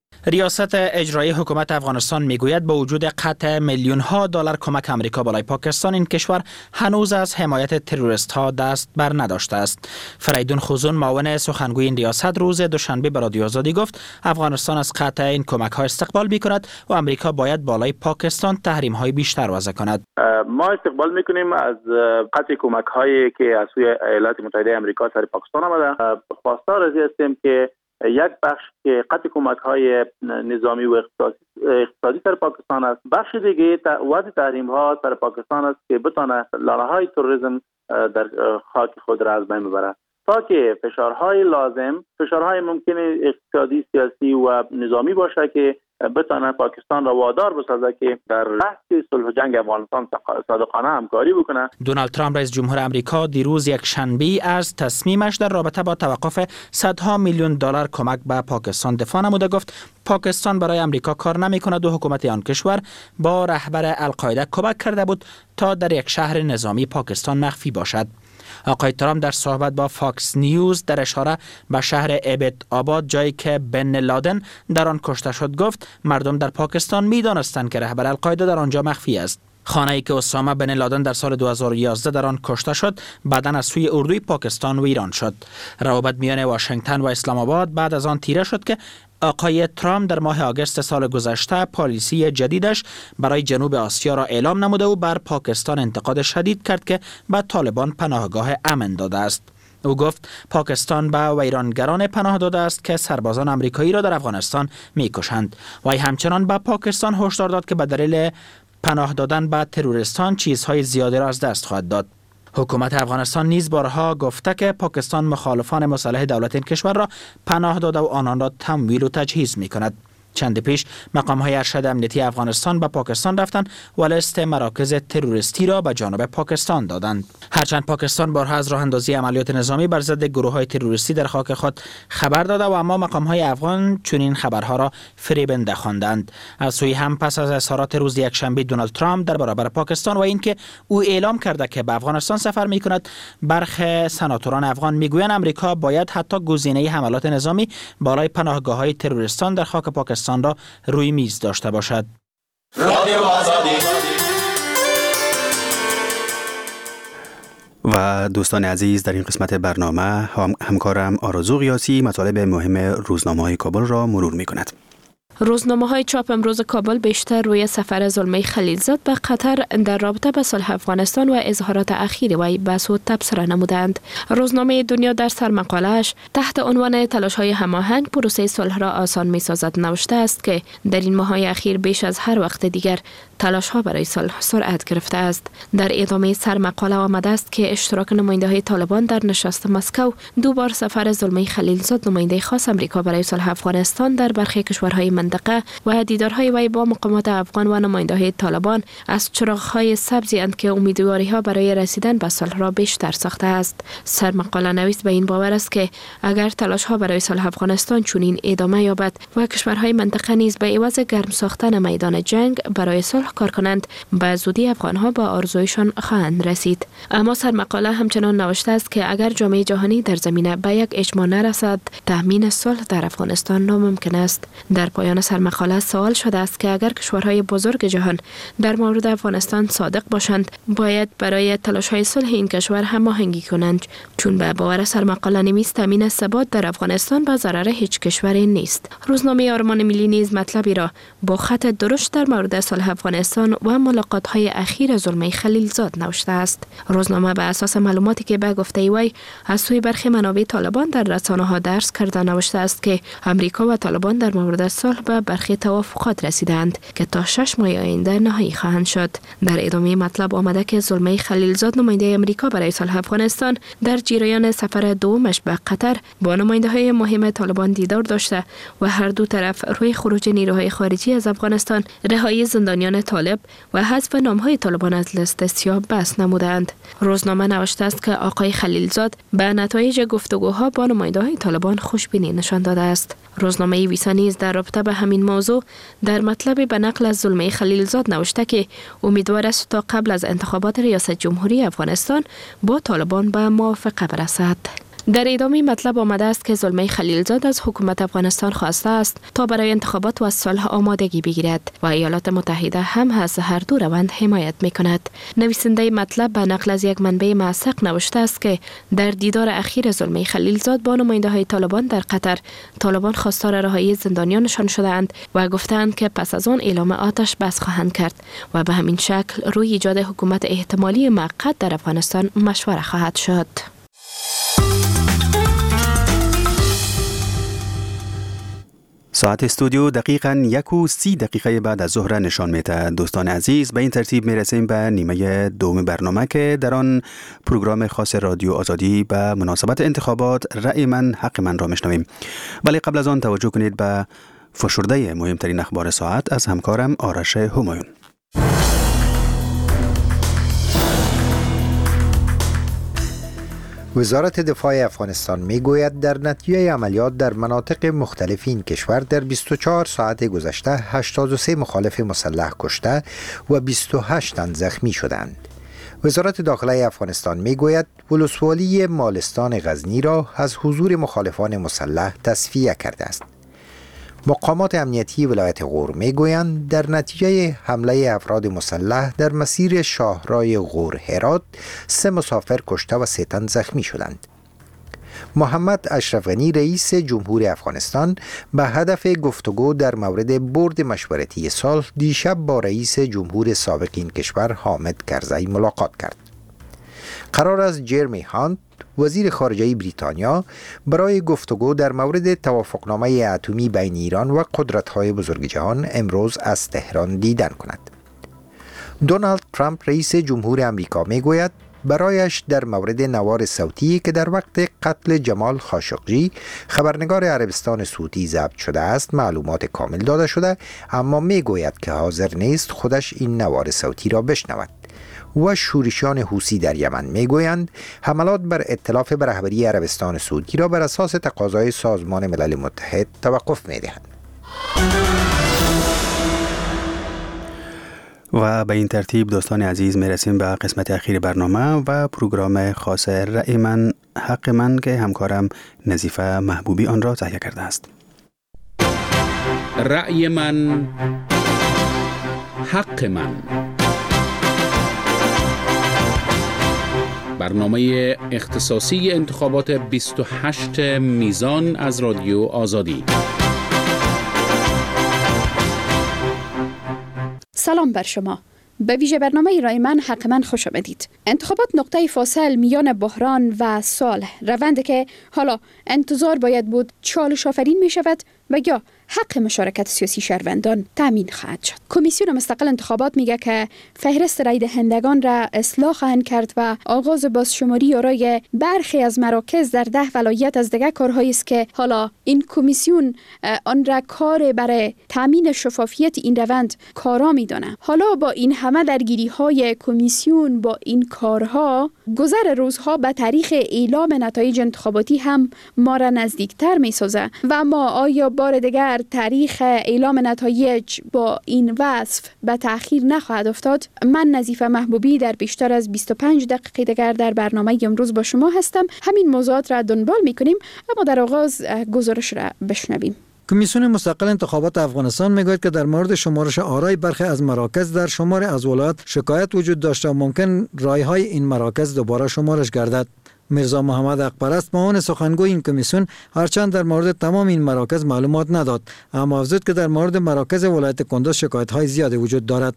ریاست اجرایی حکومت افغانستان میگوید با وجود قطع میلیون ها دلار کمک آمریکا بالای پاکستان، این کشور هنوز از حمایت تروریست ها دست بر نداشته است. فریدون خوزون معاون سخنگوی این ریاست روز دوشنبه به رادیو آزادی گفت افغانستان از قطع این کمک ها استقبال میکند و آمریکا باید بالای پاکستان تحریم های بیشتر وضع کند. ما استقبال میکنیم از قطع کمک هایی که از سوی ایالات متحده آمریکا سر پاکستان آمده. خواستار از هستیم که یک بخش که قطع کمک های نظامی و اقتصادی, اقتصادی سر پاکستان است، بخش دیگه وضع تحریم ها سر پاکستان است که بتانه لانه های تروریسم در خاک خود را از بین ببرد تا که فشارهای لازم، فشارهای ممکن اقتصادی، سیاسی و نظامی باشه که بتانه پاکستان را وادار بسازه که در بحث صلح و جنگ افغانستان صادقانه همکاری بکنه. دونالد ترامپ رئیس جمهور آمریکا دیروز یک شنبه از تصمیمش در رابطه با توقف صدها میلیون دلار کمک به پاکستان دفاع نموده. گفت پاکستان برای آمریکا کار نمی‌کند و حکومت آن کشور با رهبر القاعده کمک کرده بود تا در یک شهر نظامی پاکستان مخفی باشد. آقای ترامپ در صحبت با فاکس نیوز در اشاره به شهر ابد آباد، جایی که بن لادن در آن کشته شد، گفت مردم در پاکستان می‌دانستند که رهبر القاعده در آنجا مخفی است. خانه‌ای که اسامه بن لادن در سال دو هزار و یازده در آن کشته شد بعداً از سوی اردوی پاکستان ویران شد. روابط میان واشنگتن و اسلام آباد بعد از آن تیره شد که آقای ترامپ در ماه آگوست سال گذشته پالیسی جدیدش برای جنوب آسیا را اعلام نموده و بر پاکستان انتقاد شدید کرد که به طالبان پناهگاه امن داده است. او گفت پاکستان به ویرانگران پناه داده است که سربازان آمریکایی را در افغانستان می‌کشند. وی همچنان به پاکستان هشدار داد که به دلیل پناه دادن به تروریستان چیزهای زیادی را از دست خواهد داد. حکومت افغانستان نیز بارها گفته که پاکستان مخالفان مسلح دولت این کشور را پناه داده و آنان را تمویل و تجهیز می کند. چند پیش مقام‌های ارشد امنیتی افغانستان به پاکستان رفتند و لیست مراکز تروریستی را به جانب پاکستان دادند. هرچند پاکستان بارها از راه اندازی عملیات نظامی بر ضد گروه‌های تروریستی در خاک خود خبر داده و اما مقام‌های افغان چنین خبرها را فریبنده خواندند. از سوی هم پس از اظهارات روز یکشنبه دونالد ترامپ در برابر پاکستان و اینکه او اعلام کرده که به افغانستان سفر می‌کند، برخی سناتوران افغان می‌گویند آمریکا باید حتی گزینه حملات نظامی بالای پناهگاه‌های تروریستان در خاک پاکستان را روی میز داشته باشد. و دوستان عزیز، در این قسمت برنامه هم همکارم آرزو قیاسی مطالب مهم روزنامه‌های کابل را مرور می‌کند. روزنامه های چاپ امروز کابل بیشتر روی سفر زلمه خلیلزاد به قطر در رابطه با صلح افغانستان و اظهارات اخیر وی بحث و تبصره نمودند. روزنامه دنیا در سرمقاله‌اش تحت عنوان تلاش های هماهنگ پروسه صلح را آسان می سازد نوشته است که در این ماه‌های اخیر بیش از هر وقت دیگر تلاش ها برای صلح سرعت گرفته است. در ادامه سرمقاله آمده است که اشتراک نماینده های طالبان در نشست مسکو دو بار سفر زلمه خلیلزاد نماینده خاص آمریکا برای صلح افغانستان در برخی کشورهای منطقه و دیدارهای وی با مقامات افغان و نماینده های طالبان از چراغ‌های سبزی اند که امیدواری‌ها برای رسیدن به صلح را بیشتر ساخته است. سرمقاله نویس به این باور است که اگر تلاش‌ها برای صلح افغانستان چنین ادامه یابد و کشورهای منطقه نیز به عوض گرم ساختن میدان جنگ برای صلح کار کنند، به زودی افغان‌ها با آرزویشان خواهند رسید. اما سرمقاله همچنان نوشته است که اگر جامعه جهانی در زمینه به یک اجماع نرسد، تامین صلح در افغانستان ناممکن است. در پایان سرمقاله سوال شده است که اگر کشورهای بزرگ جهان در مورد افغانستان صادق باشند، باید برای تلاش‌های صلح این کشور هماهنگی کنند، چون به باور سرمقاله نویس تامین ثبات در افغانستان به ضرر هیچ کشوری نیست. روزنامه آرمان ملی نیز مطلبی را با خط درشت در مورد صلح افغانستان و ملاقات‌های اخیر زلمه خلیلزاد نوشته است. روزنامه به اساس معلوماتی که به گفته وی از سوی برخی منابع طالبان در رسانه‌ها درس کرده نوشته است که امریکا و طالبان در مورد صلح به برخی توافقات رسیدند که تا شش ماه آینده نهایی خواهند شد. در ادامه مطلب آمده که زلمه خلیلزاد نماینده امریکا برای صلح افغانستان در جریان سفر دومش به قطر با نماینده های مهم طالبان دیدار داشته و هر دو طرف روی خروج نیروهای خارجی از افغانستان، رهایی زندانیان طالب و حذف نامهای طالبان از لیست سیاه بحث نمودند. روزنامه نوشته است که آقای خلیلزاد به نتایج گفتگوها با نماینده های طالبان خوشبینی نشان داده است. روزنامه ویسا نیز در رابطه به همین موضوع در مطلب به نقل از زلمه خلیلزاد نوشته که امیدوار است تا قبل از انتخابات ریاست جمهوری افغانستان با طالبان به موافقه برسد. در ادامه مطلب آمده است که زلمه خلیلزاد از حکومت افغانستان خواسته است تا برای انتخابات و صلح آمادگی بگیرد و ایالات متحده هم از هر دو روند حمایت می کند. نویسنده مطلب به نقل از یک منبع موثق نوشته است که در دیدار اخیر زلمه خلیلزاد با نماینده های طالبان در قطر، طالبان خواستار رهایی زندانیانشان شدند و گفتند که پس از آن اعلام آتش بس خواهند کرد و به همین شکل روی ایجاد حکومت احتمالی موقت در افغانستان مشوره خواهد شد. ساعت استودیو دقیقاً یک و سی دقیقه بعد از ظهر نشان میده. دوستان عزیز، به این ترتیب میرسیم به نیمه دوم برنامه که در آن پروگرام خاص رادیو آزادی به مناسبت انتخابات رأی من حق من را میشنویم. ولی قبل از آن توجه کنید به فشرده مهمترین اخبار ساعت از همکارم آرش همایون. وزارت دفاع افغانستان میگوید در نتیجه عملیات در مناطق مختلف این کشور در بیست و چهار ساعت گذشته هشتاد و سه مخالف مسلح کشته و بیست و هشت تن زخمی شدند. وزارت داخله افغانستان میگوید ولسوالی مالستان غزنی را از حضور مخالفان مسلح تصفیه کرده است. مقامات امنیتی ولایت غور میگویند در نتیجه حمله افراد مسلح در مسیر شاهرای غور هرات سه مسافر کشته و سه تن زخمی شدند. محمد اشرف غنی رئیس جمهور افغانستان به هدف گفتگو در مورد برد مشورتی صلح دیشب با رئیس جمهور سابق این کشور حامد کرزی ملاقات کرد. قرار است جرمی هانت وزیر خارجه بریتانیا برای گفتگو در مورد توافقنامه اتمی بین ایران و قدرت‌های بزرگ جهان امروز از تهران دیدن کند. دونالد ترامپ رئیس جمهور آمریکا میگوید برایش در مورد نوار صوتی که در وقت قتل جمال خاشقجی خبرنگار عربستان سعودی ضبط شده است معلومات کامل داده شده، اما میگوید که حاضر نیست خودش این نوار صوتی را بشنود. و شورشیان حوثی در یمن میگویند حملات بر ائتلاف به رهبری عربستان سعودی را بر اساس تقاضای سازمان ملل متحد توقف میدهند. و به این ترتیب دوستان عزیز میرسیم به قسمت اخیر برنامه و پروگرام خاص رأی من حق من که همکارم نظیفه محبوبی آن را تهیه کرده است. رأی من حق من، برنامه اختصاصی انتخابات بیست و هشت میزان از رادیو آزادی. سلام بر شما. به ویژه برنامه رای من حق من خوش آمدید. انتخابات نقطه فاصل میان بحران و صلح، روندی که حالا انتظار باید بود چالش آفرین می شود و یا حق مشارکت سیاسی شهروندان تامین خواهد شد. کمیسیون مستقل انتخابات میگه که فهرست رای دهندگان را اصلاح خواهند کرد و آغاز بازشماری برای برخی از مراکز در ده ولایت از دیگر کارهایی است که حالا این کمیسیون آن را کار برای تامین شفافیت این روند کارا میدونه. حالا با این همه درگیری های کمیسیون با این کارها، گذر روزها به تاریخ اعلام نتایج انتخاباتی هم ما را نزدیکتر میسازه و ما آیا بار دیگر تاریخ اعلام نتایج با این وصف به تأخیر نخواهد افتاد؟ من نظیفه محبوبی در بیشتر از بیست و پنج دقیقه دیگر در برنامه امروز با شما هستم. همین موضوعات را دنبال میکنیم، اما در آغاز گزارش را بشنویم. کمیسیون مستقل انتخابات افغانستان میگوید که در مورد شمارش آرای برخی از مراکز در شمار از ولایات شکایت وجود داشته و ممکن رایهای این مراکز دوباره شمارش گردد. میرزا محمد حقپرست معاون سخنگوی این کمیسیون هرچند در مورد تمام این مراکز معلومات نداد، اما افزود که در مورد مراکز ولایت کندوز شکایت‌های زیادی وجود دارد.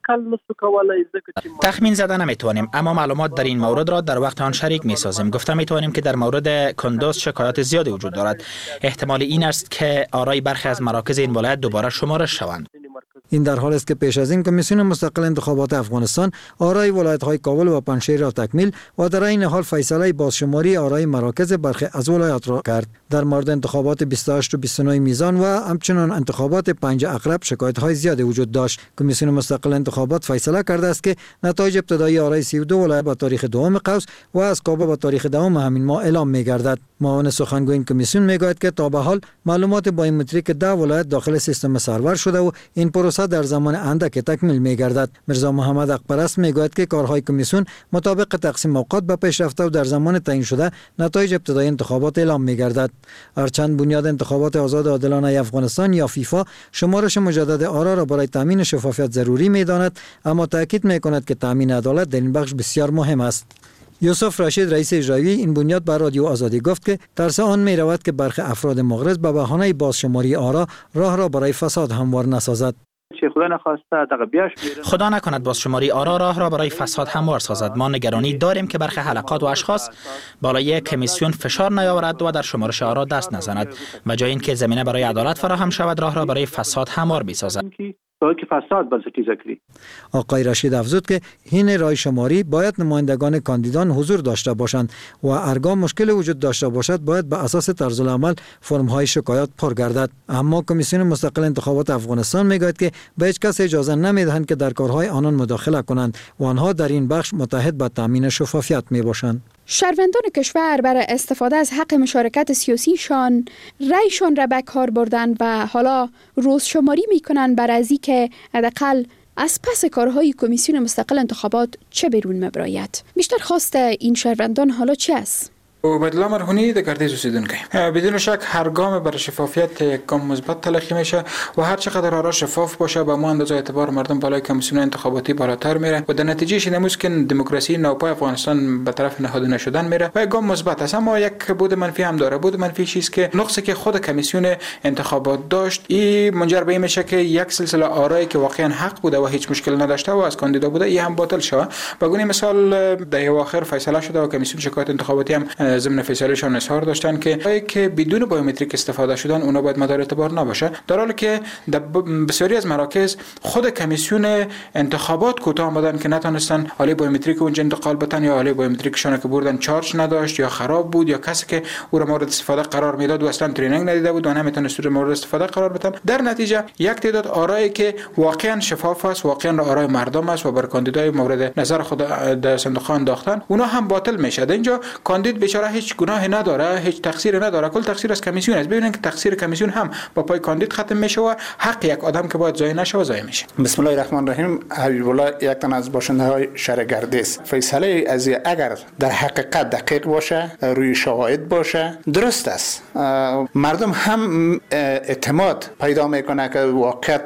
تخمین زده نمیتوانیم، اما معلومات در این مورد را در وقت آن شریک می‌سازیم. گفته میتوانیم که در مورد کندوز شکایات زیادی وجود دارد. احتمال این است که آرای برخی از مراکز این ولایت دوباره شمارش شوند. این در حال است که پیش از این کمیسیون مستقل انتخابات افغانستان آرای ولایت‌های کابل و پنجشیر را تکمیل و در این حال فیصله بازشماری آرای مراکز برخی از ولایات را کرد. در مورد انتخابات بیست و هشت و بیست و نه میزان و همچنین انتخابات پنج عقرب شکایت‌های زیادی وجود داشت. کمیسیون مستقل انتخابات فیصله کرده است که نتایج ابتدایی آرای سی و دو ولایت با تاریخ دوم قوس و از کابل با تاریخ دوم همین ماه اعلام می‌گردد. معاون سخنگوی این کمیسیون میگوید که تا به حال معلومات بایومتریک ده ولایت داخل سیستم سرور شده و این پروسه در زمان اندک تکمیل می‌گردد. میرزا محمد حقپرست میگوید که کارهای کمیسیون مطابق تقسیم اوقات به پیش رفته و در زمان تعیین شده نتایج ابتدایی انتخابات اعلام می‌گردد. هرچند بنیاد انتخابات آزاد و عادلانه افغانستان یا فیفا شمارش مجدد آرا را برای تامین شفافیت ضروری می‌داند، اما تاکید می‌کند که تامین عدالت در این بخش بسیار مهم است. یوسف رشید رئیس اجرایی این بنیاد بر رادیو آزادی گفت که ترس آن می رود که برخی افراد مغرض به بهانه بازشماری آرا راه را برای فساد هموار نسازد. خدا نخواسته دغه بیاش خدا نکند بازشماری آرا راه را برای فساد هموار سازد. ما نگرانی داریم که برخی حلقات و اشخاص بالای کمیسیون فشار نیاورد و در شمارش آرا دست نزند و جای اینکه زمینه برای عدالت فراهم شود راه را برای فساد هموار بسازد. که فساد بنسټیزه کړي. آقای رشید افزود که این رای شماری باید نمایندگان کاندیدان حضور داشته باشند و هرگاه مشکل وجود داشته باشد باید به اساس طرز العمل فرم های شکایات پر گردد. اما کمیسیون مستقل انتخابات افغانستان میگوید که به هیچ کس اجازه نمیدهند که در کارهای آنان مداخله کنند و آنها در این بخش متحد به تامین شفافیت می باشند. شهروندان کشور برای استفاده از حق مشارکت سیاسیشان رایشان را به کار بردن و حالا روزشماری میکنن بر ازی که حداقل از پس کارهای کمیسیون مستقل انتخابات چه بیرون مبراید. بیشتر خواست این شهروندان حالا چه است؟ و بدلا مرهونی در گردش اوسیدونکی بدون شک هر گام برای شفافیت یک گام مثبت تلقی میشه و هر چقدر آرا شفاف باشه با ما اندازه اعتبار مردم بالای کمیسیون انتخاباتی بالاتر میره و در نتیجهش این امروز که دموکراسی نوپای افغانستان به طرف نهاده نشدن میره و یک گام مثبت است. اما یک بود منفی هم داره. بود منفی چیز که نقصی که خود کمیسیون انتخابات داشت این منجر به این میشه که یک سلسله آرایی که واقعا حق بوده و هیچ مشکل نداشته و از کاندیدا بوده این هم باطل شده. بگونی مثال در اواخر فیصله شده و کمیسیون شکایت انتخاباتی هم ضمن فیصلهشان اظهار داشتن که اگه که بدون بایومتریک استفاده شدن اونا باید مدار اعتبار نباشه، در حالی که در بسیاری از مراکز خود کمیسیون انتخابات کوتاه آمدن که نتونستن حالی بایومتریک اونجا انتقال بدن یا حالی بایومتریکشون که بردن چارج نداشت یا خراب بود یا کسی که او را مورد استفاده قرار میداد و اصلا ترینینگ ندیده بود و نمیتونست او مورد استفاده قرار بدن. در نتیجه یک تعداد آرایی که واقعا شفاف است، واقعا آرای مردم است و بر کاندیدای مورد نظر خود در صندوق انداختن اونا هم باطل میشه. اینجا کاندید بیچاره هیچ گناه نداره، هیچ تقصیر نداره، کل تقصیر از کمیسیون است. ببینید که تقصیر کمیسیون هم با پای کاندید ختم میشه و حق یک آدم که باید ضایع نشه و ضایع میشه. بسم الله الرحمن الرحیم. حبیب الله یک تن از باشنده های شهر گردیز فیصله از اگر در حقیقت دقیق باشه، روی شواهد باشه، درست است. مردم هم اعتماد پیدا میکنه که واقعا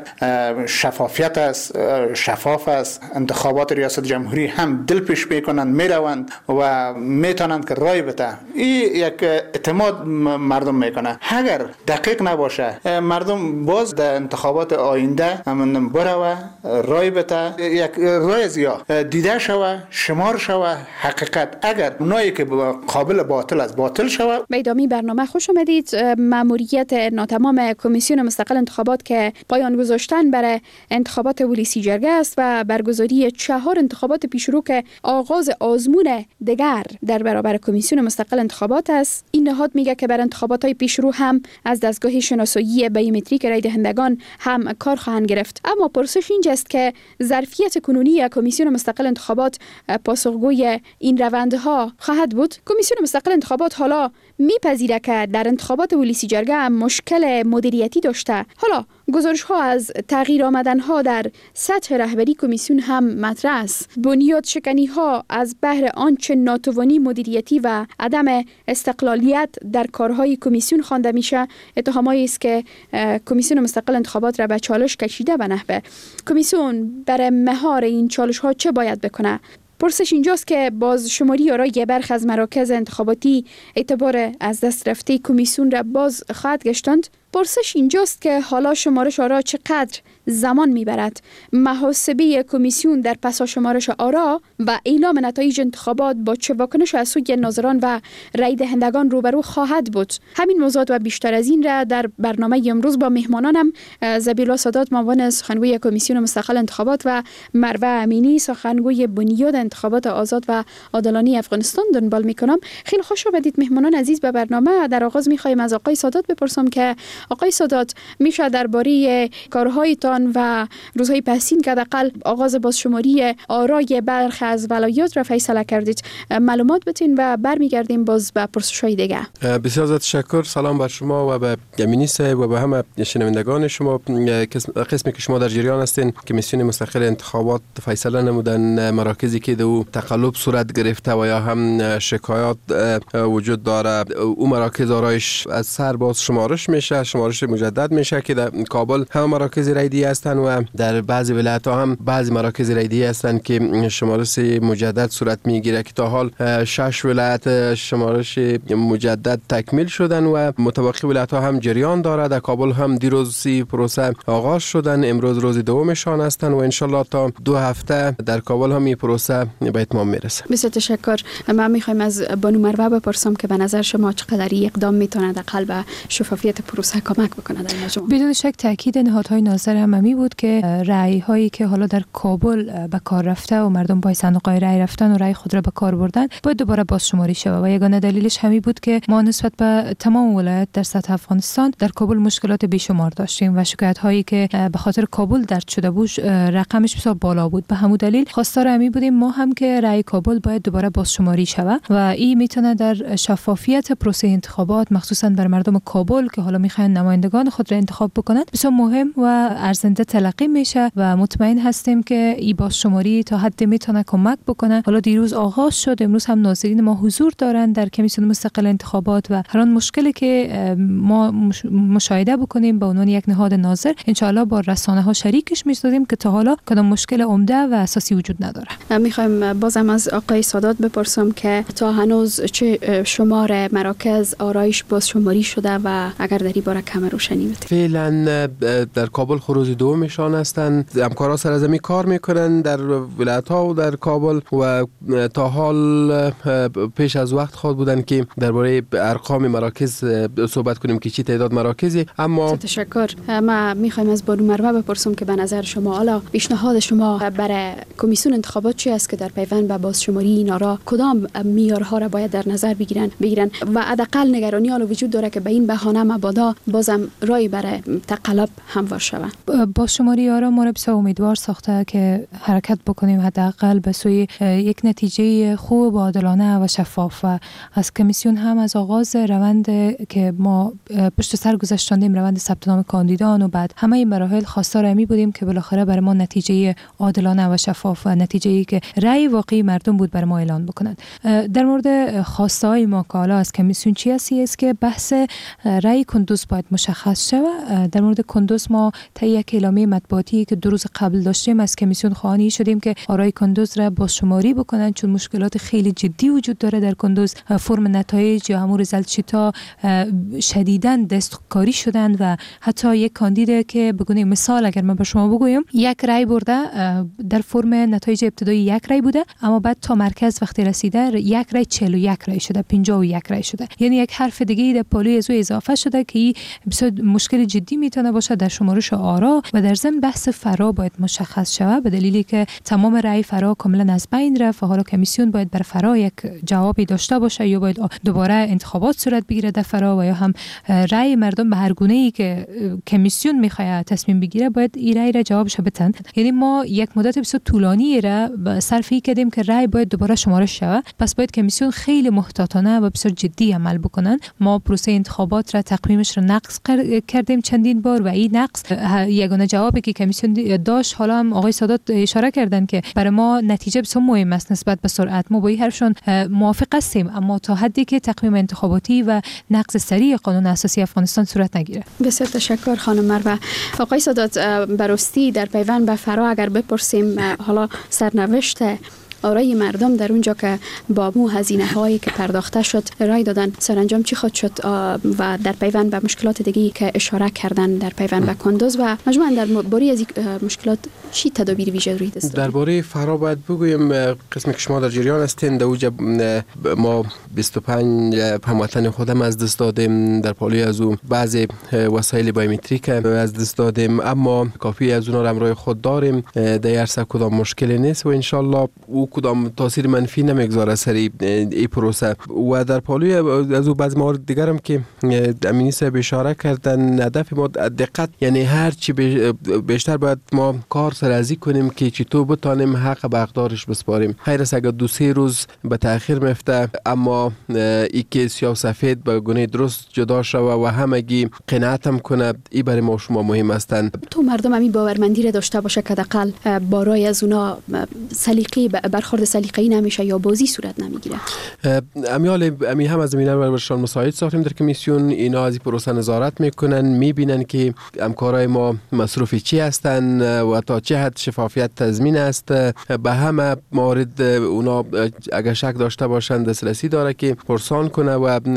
شفافیت است، شفاف است. انتخابات ریاست جمهوری هم دل پیش میکنن، میروند و میتونن که رای بده. این یک اعتماد مردم میکنه. اگر دقیق نباشه مردم باز در انتخابات آینده هم بروه رای بده، یک رای زیا دیده شوه، شمار شوه. حقیقت اگر اونایی که قابل باطل است باطل شوه. به ادامه برنامه خوش آمدید. ماموریت ناتمام کمیسیون مستقل انتخابات که پایان گذاشتن برای انتخابات ولسی جرگه است و برگزاری چهار انتخابات پیشرو که آغاز آزمون دیگر در برابر کمیسیون مستقل انتخابات است. این نهاد میگه که بر انتخابات های پیشرو هم از دستگاه شناسایی بایومتریک رای دهندگان هم کار خواهند گرفت. اما پرسش اینجاست که ظرفیت کنونی کمیسیون مستقل انتخابات پاسخگوی این روندها خواهد بود. کمیسیون مستقل انتخابات حالا میپذیره که در انتخابات ولسی جرگه مشکل مدیریتی داشته. حالا گزارش ها از تغییر آمدن ها در سطح رهبری کمیسیون هم مطرح است. بنیاد شکنی ها از بهر آنچه ناتوانی مدیریتی و عدم استقلالیت در کارهای کمیسیون خوانده میشه. اتهامایی است که کمیسیون مستقل انتخابات را به چالش کشیده به نحوه. کمیسیون برای مهار این چالش ها چه باید بکنه؟ پرسش اینجاست که باز شماری آرای برخی از مراکز انتخاباتی اعتبار از دست رفته کمیسیون را باز خواهد گشتند. پرسش اینجاست که حالا شمارش آرا چقدر زمان میبرد. محاسبه کمیسیون در پس از شمارش آرا و اعلام نتایج انتخابات با چه واکنش از سوی ناظران و رای دهندگان روبرو خواهد بود. همین موضوعات و بیشتر از این را در برنامه امروز با مهمانانم زبیلا سادات، معاون سخنگوی کمیسیون مستقل انتخابات، و مروه امینی، سخنگوی بنیاد انتخابات آزاد و عادلانه افغانستان دنبال میکنم. خیلی خوش آمدید مهمانان عزیز به برنامه. در آغاز میخوایم از آقای سادات بپرسم که آقای سادات، میشه درباره کارهایتان و روزهای پسین که حداقل آغاز بازشماری آرای برخی از ولایات را فیصله کردید معلومات بتین و برمیگردیم باز به پرسش‌های دیگه. بسیار زیاد تشکر. سلام بر شما و به امینی صاحب و به همه شنوندگان شما. قسمی که شما در جریان هستین کمیسیون مستقل انتخابات فیصله نمودن مراکزی که دو تقلب صورت گرفته و یا هم شکایات وجود داره، او مراکز آرایش از سر باز شمارش میشه، شمارش مجدد میشه که در کابل هم مراکز رایدی هستن و در بعضی ولایت ها هم بعضی مراکز رایدی هستن که شمارش مجدد صورت میگیره که تا حال شش ولایت شمارش مجدد تکمیل شدن و متبقی ولایت ها هم جریان داره. در کابل هم دیروز پروسه آغاز شدن، امروز روز دومشان هستن و انشالله تا دو هفته در کابل هم این پروسه به اتمام میرسه. بسیار تشکر. ما میخوایم از بانو مروه بپرسم که به نظر شما چقدر اقدام میتونه در قلب شفافیت پروسه کمک بکنه در مجموع؟ بدون شک تاکید نهادهای ناظر عمومی بود که رأی هایی که حالا در کابل به کار رفته و مردم پای صندوق رأی رفتن و رأی خود را به کار بردن باید دوباره بازشماری شود و یگانه دلیلش همین بود که ما نسبت به تمام ولایت در سطح افغانستان در کابل مشکلات بیشمار داشتیم و شکایت هایی که به خاطر کابل درج شده بود رقمش بسیار بالا بود. به همون دلیل خواستار همین بودیم ما هم که رأی کابل باید دوباره بازشماری شود و این میتونه در شفافیت پروسه انتخابات مخصوصا بر مردم کابل که حالا میخوان نمایندگان خود را انتخاب بکنند بسیار مهم و ارزنده تلقی میشه و مطمئن هستیم که این بازشماری تا حد میتونه کمک بکنه. حالا دیروز آغاز شد، امروز هم ناظرین ما حضور دارن در کمیسیون مستقل انتخابات و هر آن مشکلی که ما مشاهده بکنیم به عنوان یک نهاد ناظر انشاءالله با رسانه ها شریکش می‌سازیم که تا حالا کدام مشکل عمده و اساسی وجود نداره. میخوایم بازم از آقای سادات بپرسم که تا هنوز چه شمار مراکز آرایش بازشماری شده و اگر در این باره کم روشنی بدید. فعلا در کابل خروج دومشان هستند، همکارا سرزمین کار میکنن در ولایت ها و در کابل و تا حال پیش از وقت خود بودن که درباره ارقام مراکز صحبت کنیم که چی تعداد مراکزی. اما تشکر. ما میخوایم از بانو مروه بپرسم که به نظر شما حالا پیشنهاد شما برای کمیسیون انتخابات چی است که در پیوند به بازشماری اینا را کدام معیارها را باید در نظر بگیرن بگیرن و حداقل نگرانی حالا وجود داره که به این بهانه مبادا بازم رای برای تقلب هموار شود. بازشماری آرا ما را بسیار امیدوار ساخته که حرکت بکنیم حداقل به سوی یک نتیجه خوب و عادلانه و شفاف و از کمیسیون هم از آغاز روند که ما پشت سر گذاشتیم روند ثبت نام کاندیدان و بعد همه این مراحل خواستار همی بودیم که بالاخره برای ما نتیجه عادلانه و شفاف و نتیجه‌ای که رأی واقعی مردم بود برای ما اعلان بکنند. در مورد خواسته های ما که حالا از کمیسیون چی هستی است که بحث رأی کندوز باید مشخص شود. در مورد کندوز ما تا یک اعلامیه مطبوعاتی که دو روز قبل داشتیم از کمیسیون خواهانی شدیم که آرای کندوز را بازشماری بکنن چون مشکلات خیلی جدی وجود داره در کندوز. فرم نتایج یا همون رزالت شیتا شدیداً دستکاری شدن و حتی یک کاندید که بگونه مثال اگر من به شما بگویم یک رای برده در فرم نتایج ابتدایی یک رای بوده اما بعد تا مرکز وقتی رسیده یک رای چهل و یک رای شده، پنجاه و یک رای شده، یعنی یک حرف دیگه در پالوی از او اضافه شده که این بسیار مشکل جدی میتونه باشه در شمارش آرا و در ضمن بحث فرا باید مشخص شود به دلیلی که تمام رای فرا کاملا از بین رفت و حالا کمیسیون باید بر فرا یک جوابی داشته باشه یا باید دوباره انتخابات صورت بگیره در فرا و یا هم رای مردم به هر گونه‌ای که کمیسیون میخواد تصمیم بگیره باید این رای را جوابش بدن. یعنی ما یک مدت بسیار طولانی را صرف این کردیم که رای باید دوباره شمارش شود، پس باید کمیسیون خیلی محتاطانه و بسیار جدی عمل بکنن. ما پروسه انتخابات را تقویمش را نقض کردیم چندین بار و این نقض یگانه جوابی که کمیسیون داشت حالا هم آقای سادات اشاره کردن که برای ما نتیجه بسیار مهم است نسبت به سرعت. ما با این حرفشون موافق هستیم اما تا حدی که تقویم انتخاباتی و نقض سریع قانون اساسی افغانستان صورت نگیره. بسیار تشکر خانم مروه. آقای سادات براستی در پیوند به فرا اگر بپرسیم حالا سرنوشت آرای مردم در اونجا که با مو هزینه هایی که پرداخته شد رای دادن. سرانجام چی خود شد و در پیوند به مشکلات دیگه که اشاره کردن در پیوند به کندوز و مجموعاً در باره از مشکلات چی تدابیر ویژه روی دست دارید؟ درباره فرا باید بگویم قسمی که شما در جریان هستین در اوج ما بیست و پنج هموطن خودم از دست دادیم، در پالوی از او بعضی وسایل بایومتریک از دست دادیم، اما کافی از اونها همراه خود داریم. در عرصه کدام مشکلی نیست و انشالله او کدام تاثیر منفی نمیگذاره سری این پروسه. و در پالوی از او بعض موارد دیگر هم که امینی صاحب اشاره کردن، هدف ما دقت، یعنی هر چی بیشتر باید ما کار سرازی کنیم که چطور بتانیم حق به حقدارش بسپاریم. خیر است اگر دو سه روز به تاخیر میفته، اما ای که سیاه سفید به گونه درست جدا شوه و همگی قناعت هم کنه، ای برای ما شما مهم هستند. تو مردم همی باورمندی را داشته باشه که حداقل بارای از اونا سلیقه برخورد سلیقه‌ای نمیشه یا بازی صورت نمیگیره. امیال امی هم از زمینه برشان مساعد ساختیم در کمیسیون، اینا از این پروسه نظارت میکنن، میبینن که همکارای ما مصروف چی هستن و تا چه حد شفافیت تضمین است. به همه موارد اونا اگر شک داشته باشن دسترسی داره که پرسان کنه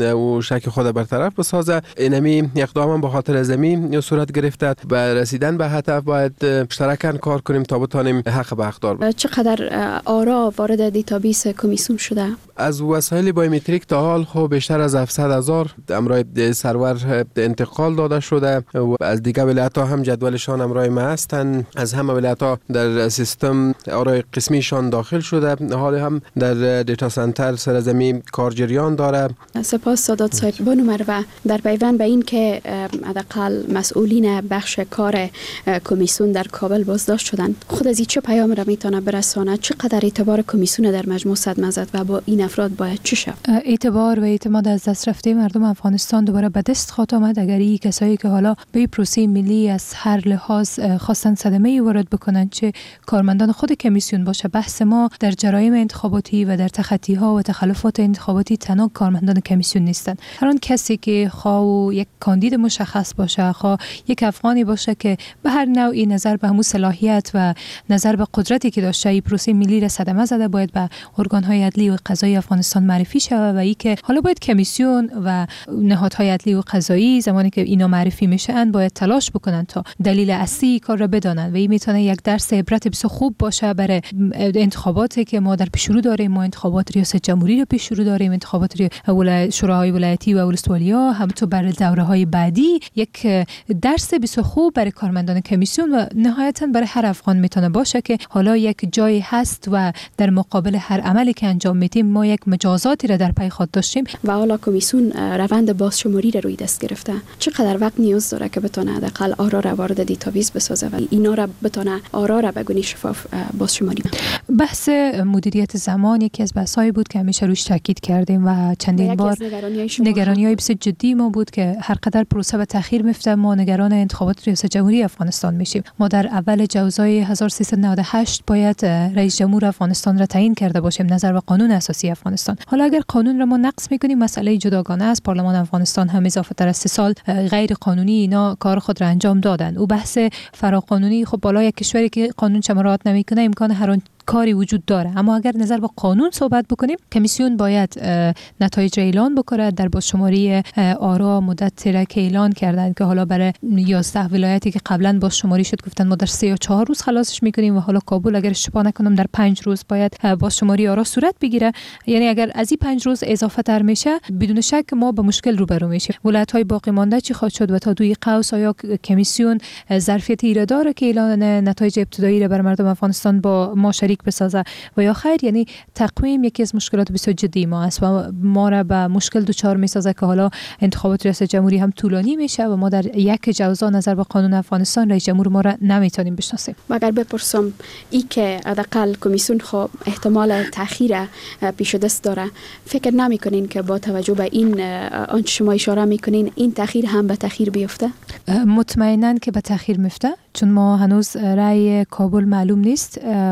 و شک خود برطرف بسازه. اینمی اقدام هم به خاطر زمین صورت گرفته. به رسیدن به هدف باید مشترکاً کار کنیم تا بتانیم حق به حقدار باشیم. چقدر آرا وارد دیتابیس کمیسیون شده؟ از وسایل بایومتریک تا حال خب بیشتر از هفتصد هزار امرای سرور انتقال داده شده و از دیگه ولایت‌ها هم جدولشان امرای ما هستند. از همه ولایت‌ها در سیستم آرای قسمیشان داخل شده. حال هم در دیتا سنتر سرزمین کار جریان داره. سپاس سادات صاحب. بانو مروه، در پیوند به این که حداقل مسئولین بخش کار کمیسیون در کابل بازداشت شدن، خود از این چه پیام را میتونه برسانه؟ چقدر اعتبار کمیسیون در مجموع صدمه زد و با این افراد باید چی شد؟ اعتبار و اعتماد از دست رفته مردم افغانستان دوباره به دست خواهد آمد اگر این کسایی که حالا به پروسه ملی از هر لحاظ خواستن صدمه وارد بکنن، چه کارمندان خود کمیسیون باشه. بحث ما در جرایم انتخاباتی و در تخطی ها و تخلفات انتخاباتی تنها کارمندان کمیسیون نیستند. هر آن کسی که خواه یک کاندید مشخص باشه، خواه یک افغانی باشه که به هر نوعی نظر به همون صلاحیت و نظر به قدرتی که داشته این پروسه ملی را صدمه زده، باید به ارگان‌های عدلی و قضایی افغانستان معرفی شود و ای که حالا باید کمیسیون و نهادهای عدلی و قضایی زمانی که اینا معرفی میشن باید تلاش بکنن تا دلیل اصلی کار را بدانن و این میتونه یک درس عبرت بسیار خوب باشه برای انتخاباتی که ما در پیش رو داریم. ما انتخابات ریاست جمهوری رو پیش رو داریم، انتخابات شوراهای ولایتی و ولسوالی‌ها، همینطور برای دوره‌های بعدی یک درس بسیار خوب برای کارمندان کمیسیون و نهایتاً برای هر افغان میتونه باشه که حالا یک جایی هست و در مقابل هر عملی که انجام میدیم ما یک مجازاتی را در پی خود داشتیم. و حالا کمیسیون روند بازشماری را روی دست گرفته. چقدر وقت نیاز داره که بتونه حداقل آرا را وارد دیتابیس بسازه و اینا را بتونه آرا را به گونه شفاف بازشماری کنه؟ بحث مدیریت زمان یکی از بحثایی بود که همیشه روش تاکید کردیم و چندین بار نگرانی‌های بسیار جدی ما بود که هر قدر پروسه به تأخیر میفته ما نگران انتخابات ریاست جمهوری افغانستان میشیم. ما در اول جوزای هزار و سیصد و نود و هشت باید رئیس جمهور افغانستان را تعیین کرده باشیم نظر به قانون اساسی افغانستان. حالا اگر قانون را ما نقض میکنیم مسئله جداگانه است. پارلمان افغانستان هم اضافه تر از سه سال غیر قانونی اینا کار خود را انجام دادن. او بحث فراقانونی خب بالا یک کشوری که قانون چه مراعات نمیکنه امکان هر کاری وجود داره، اما اگر نظر به قانون صحبت بکنیم کمیسیون باید نتایج اعلان بکنه. در بازشماری آرا مدت را که اعلان کردن که حالا برای یازده ولایتی که قبلا بازشماری شد گفتن ما در سه یا چهار روز خلاصش میکنیم و حالا کابل اگر اشتباه نکنم در پنج روز باید بازشماری آرا صورت بگیره. یعنی اگر از این پنج روز اضافه تر میشه بدون شک ما به مشکل روبرو میشیم. ولایت های باقی مانده چی خواهد شد و تا دوی قوس آیا کمیسیون ظرفیت ایره داره که اعلان نتایج ابتدایی را بر مردم افغانستان با ما شریک بسازه و یا خیر؟ یعنی تقویم یکی از مشکلات بسیار جدی ما است و ما را به مشکل دوچار میسازه که حالا انتخابات ریاست جمهوری هم طولانی میشه و ما در یک جوزا نظر به قانون افغانستان رئیس جمهور ما را نمیتونیم بشناسیم. و اگر بپرسم ای که حداقل کمیسیون خب احتمال تأخیر پیش دست داره، فکر نمیکنین که با توجه به این آنچه شما اشاره میکنین این تأخیر هم به تأخیر بیفته؟ مطمئناً که به تأخیر میفته، چون ما هنوز رأی کابل معلوم نیست.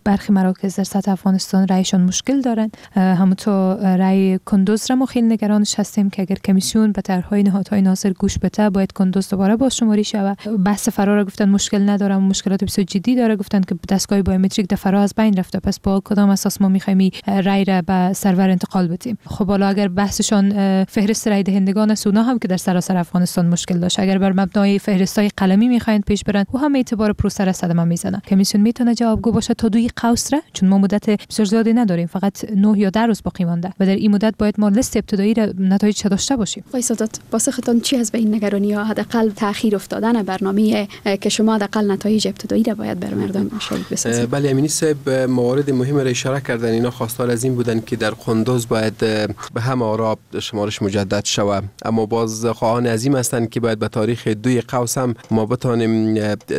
برخی مراکز در سطح افغانستان رایشان مشکل دارن. همونطور رای کندوز را ما خیلی نگرانش هستیم که اگر کمیسیون به طرحهای نهادهای ناظر گوش بده باید کندوز دوباره باز شماری شود. بحث فرار گفتن مشکل ندارم، مشکلات بسیار جدی داره، گفتن که دستگاه بایومتریک در فرا از بین رفته، پس با کدام اساس ما می‌خوایم رای را به سرور انتقال بدیم؟ خب حالا اگر بحثشان فهرست رای دهندگان است، اونا هم که در سراسر افغانستان مشکل داشت، اگر بر مبنای فهرست‌های قلمی می‌خواین پیش برن و هم اعتبار پروسه را صدمه میزنه. کمیسیون میتونه جوابگو باشه تا دوی قوس را، چون ما مدت بسیار زیادی نداریم، فقط نه یا ده روز باقی مانده و در این مدت باید ما لیست ابتدایی را نتایج داشته باشیم. آقای سادات، پاسختون چی از به این نگرانی‌ها، حداقل تأخیر افتادن برنامه که شما حداقل نتایج ابتدایی را باید بر مردم شریک بسازید؟ بله، امینی صاحب موارد مهم را اشاره کردن. اینا خواستار از این بودن که در قندوز باید به هم آرا شمارش مجدد شود، اما باز خواهان عظیم هستند که باید به تاریخ دوی قوس هم ما بتانیم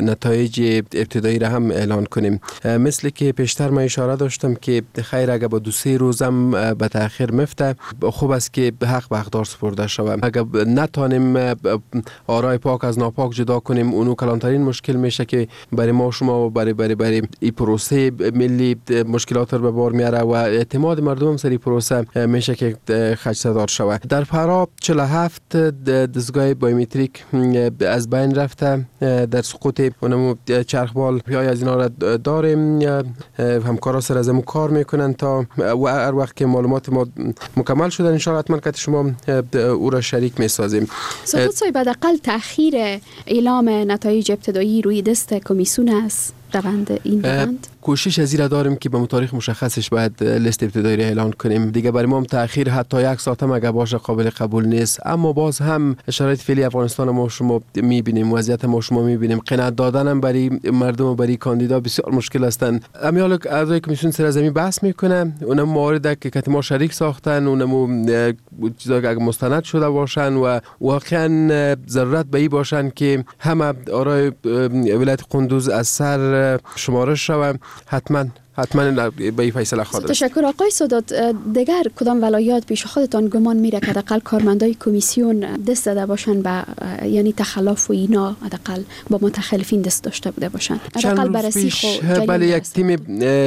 نتایج ابتدایی را هم اعلان کنیم. مثل که پیشتر ما اشاره داشتم که خیر اگر با دو سه روز هم به تاخیر مفته، خوب است که حق به حقدار سپرده شود. اگر نتانیم آرای پاک از ناپاک جدا کنیم، اونو کلانترین مشکل میشه که برای ما شما و برای برای برای این پروسه ملی مشکلات رو به بار میاره و اعتماد مردم هم سری پروسه میشه که خدشه‌دار شود. در فرا چهل و هفت دستگاه بایومتریک از بین رفته، در سقوط اونمو چرخبال پیای از اینا را داریم. همکارا سر از کار میکنن تا و هر وقت که معلومات ما مکمل شدن ان شاء الله حتما که شما او را شریک میسازیم. سادات صاحب، حداقل تأخیر اعلام نتایج ابتدایی روی دست کمیسیون است روند این روند؟ کوشش از این داریم که به تاریخ مشخصش باید لیست ابتدایی را اعلان کنیم. دیگه برای ما تأخیر حتی یک ساعت هم اگه باشه قابل قبول نیست، اما باز هم شرایط فعلی افغانستان ما شما میبینیم، وضعیت ما شما میبینیم، قناعت دادن هم برای مردم و برای کاندیدا بسیار مشکل هستند. امیال اعضای کمیسیون سر زمین بحث میکنه، اونم موارد که که ما شریک ساختن، اونم چیزا که مستند شده باشن و واقعا ضرورت به این باشن که همه آرای ولایت قندوز از سر شمارش شود، حتما حتما به این فیصله خواهد رسید. تشکر آقای سادات. دیگر کدام ولایات پیش خودتان گمان میره که حداقل کارمندای کمیسیون دست داده باشن به یعنی تخلف و اینا حداقل با متخلفین دست داشته بوده باشن؟ حداقل بررسی خو بله، یک تیم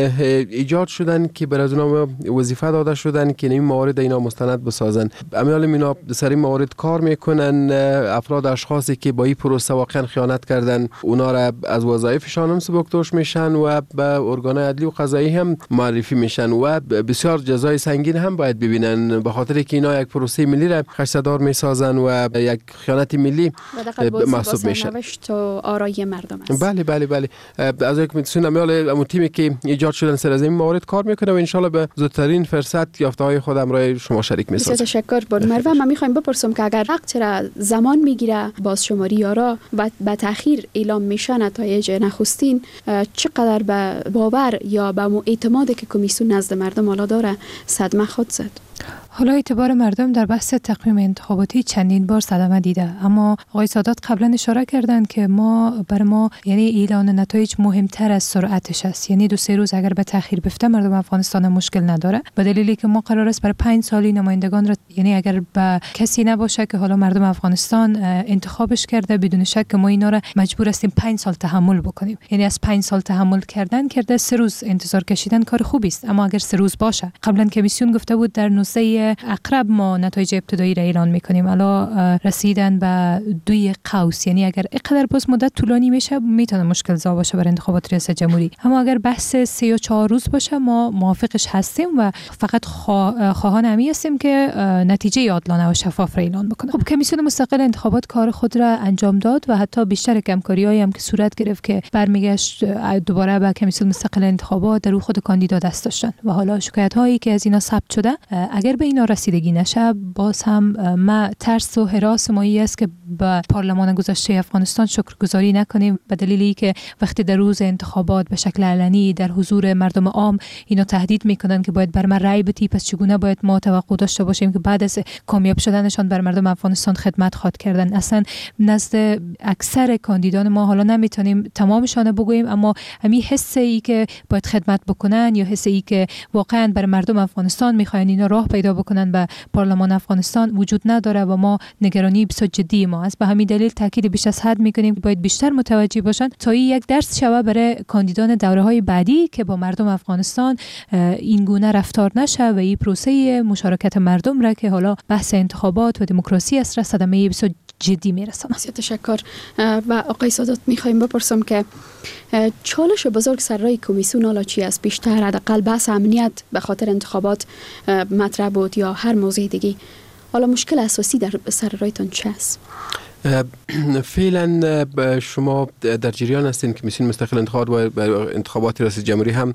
ایجاد شدن که بر از اونها وظیفه داده شدن که این موارد اینا مستند بسازن. امیال اینا سر این موارد کار میکنن. افراد اشخاصی که با این پروسه واقعا خیانت کردن، اونا را از وظایفشان هم سبکدوش میشن و به ارگان‌های عدلی و قضایی هم معرفی میشن و بسیار جزای سنگین هم باید ببینن، به خاطر که اینا یک پروسه ملی را خدشه‌دار میسازن و یک خیانت ملی محسوب میشن. نوشت و آرای مردم است. بله بله بله. از یک کمیسیون امیال اون تیمی که ایجاد شدن سر از این موارد کار میکنه و ان شاء الله به زودترین فرصت یافته‌های خودم را شما شریک میسازم. تشکر. بود مروه، من میخوایم بپرسم که اگر وقت چرا زمان میگیره بازشماری آرا و با تاخیر اعلام میشه نتایج نخستین، چقدر به باور یا به اعتمادی که کمیسیون نزد مردم حالا داره صدمه خود زد؟ حالا اعتبار مردم در بحث تقویم انتخاباتی چندین بار صدمه دیده، اما آقای سادات قبلا اشاره کردند که ما بر ما یعنی اعلان نتایج مهمتر از سرعتش است. یعنی دو سه روز اگر به تاخیر بفته مردم افغانستان مشکل نداره، به دلیلی که ما قرار است برای پنج سالی نمایندگان را، یعنی اگر به کسی نباشه که حالا مردم افغانستان انتخابش کرده، بدون شک که ما اینا را مجبور هستیم پنج سال تحمل بکنیم. یعنی از پنج سال تحمل کردن کرده سه روز انتظار کشیدن کار خوبی است، اما اگر سه روز باشه، قبلا کمیسیون گفته بود در نوزده اقرب ما نتایج ابتدایی را اعلان میکنیم، الا رسیدن به دوی قوس، یعنی اگر اینقدر باز مدت طولانی میشه میتونه مشکل زا باشه برای انتخابات ریاست جمهوری. اما اگر بحث سه یا چهار روز باشه ما موافقش هستیم و فقط خواهان همی هستیم که نتیجه عادلانه و شفاف را اعلان بکنه. خب کمیسیون مستقل انتخابات کار خود را انجام داد و حتی بیشتر همکاری‌هایی هم که صورت گرفت که برمیگشت دوباره به کمیسیون مستقل انتخابات در خود کاندیدا دست داشتن و حالا شکایت هایی که از اینا ثبت شده اگر به اینا رسیدگی نشه، باز هم ما ترس و هراس ما است که به پارلمان گذشته افغانستان شکرگزاری نکنیم، به دلیلی که وقتی در روز انتخابات به شکل علنی در حضور مردم عام اینا تهدید میکنن که باید بر ما رأی بدی، پس چگونه باید ما توقع داشته باشیم که بعد از کامیاب شدنشان بر مردم افغانستان خدمت خواهد کردن؟ اصلا نزد اکثر کاندیدان ما حالا نمیتونیم تمامشان بگوییم، اما همین حس ای که باید خدمت بکنن یا حس ای که واقعا بر مردم افغانستان میخواین اینا راه پیدا بکنن به پارلمان افغانستان وجود نداره و ما نگرانی بسیار جدی ما است. به همین دلیل تاکید بیش از حد میکنیم که باید بیشتر متوجه باشن تا این یک درس شوه برای کاندیدان دوره های بعدی که با مردم افغانستان این گونه رفتار نشه و این پروسه مشارکت مردم را که حالا بحث انتخابات و دموکراسی است را صدمه بسیار جدی میرسانه. بسیار تشکر. و آقای سادات میخوایم بپرسم که چالش بزرگ سر رای کمیسیون حالا چی است؟ بیشتر حداقل بحث امنیت به خاطر انتخابات مطرح بود یا هر موضوع دیگه؟ حالا مشکل اساسی در سر رایتون چه است؟ فعلا شما در جریان هستین که کمیسیون مستقل انتخابات و انتخابات ریاست جمهوری هم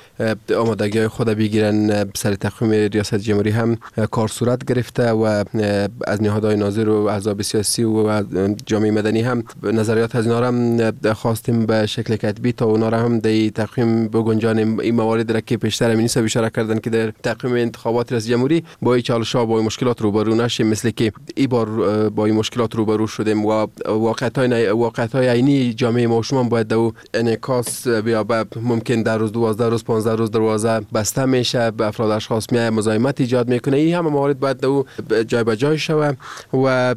آمادگی های خود بگیرن. سر تقویم ریاست جمهوری هم کار صورت گرفته و از نهادهای ناظر و احزاب سیاسی و جامعه مدنی هم نظریات از اینا را هم خواستیم به شکل کتبی تا اونا را هم در تقویم بگنجانیم. این موارد را که پیشتر امینی صاحب اشاره کردن که در تقویم انتخابات ریاست جمهوری با این چالش‌ها با این مشکلات روبرو نشیم، مثل که این بار با این مشکلات روبرو شدیم و واقعیت‌های واقعیت‌های عینی جامعه ما شما باید دو انعکاس بیابه. ممکن در روز دوازده روز پانزده روز دروازه بسته میشه، به افراد اشخاص میای مزاحمت ایجاد میکنه. این همه موارد باید دو جای به جای شوه و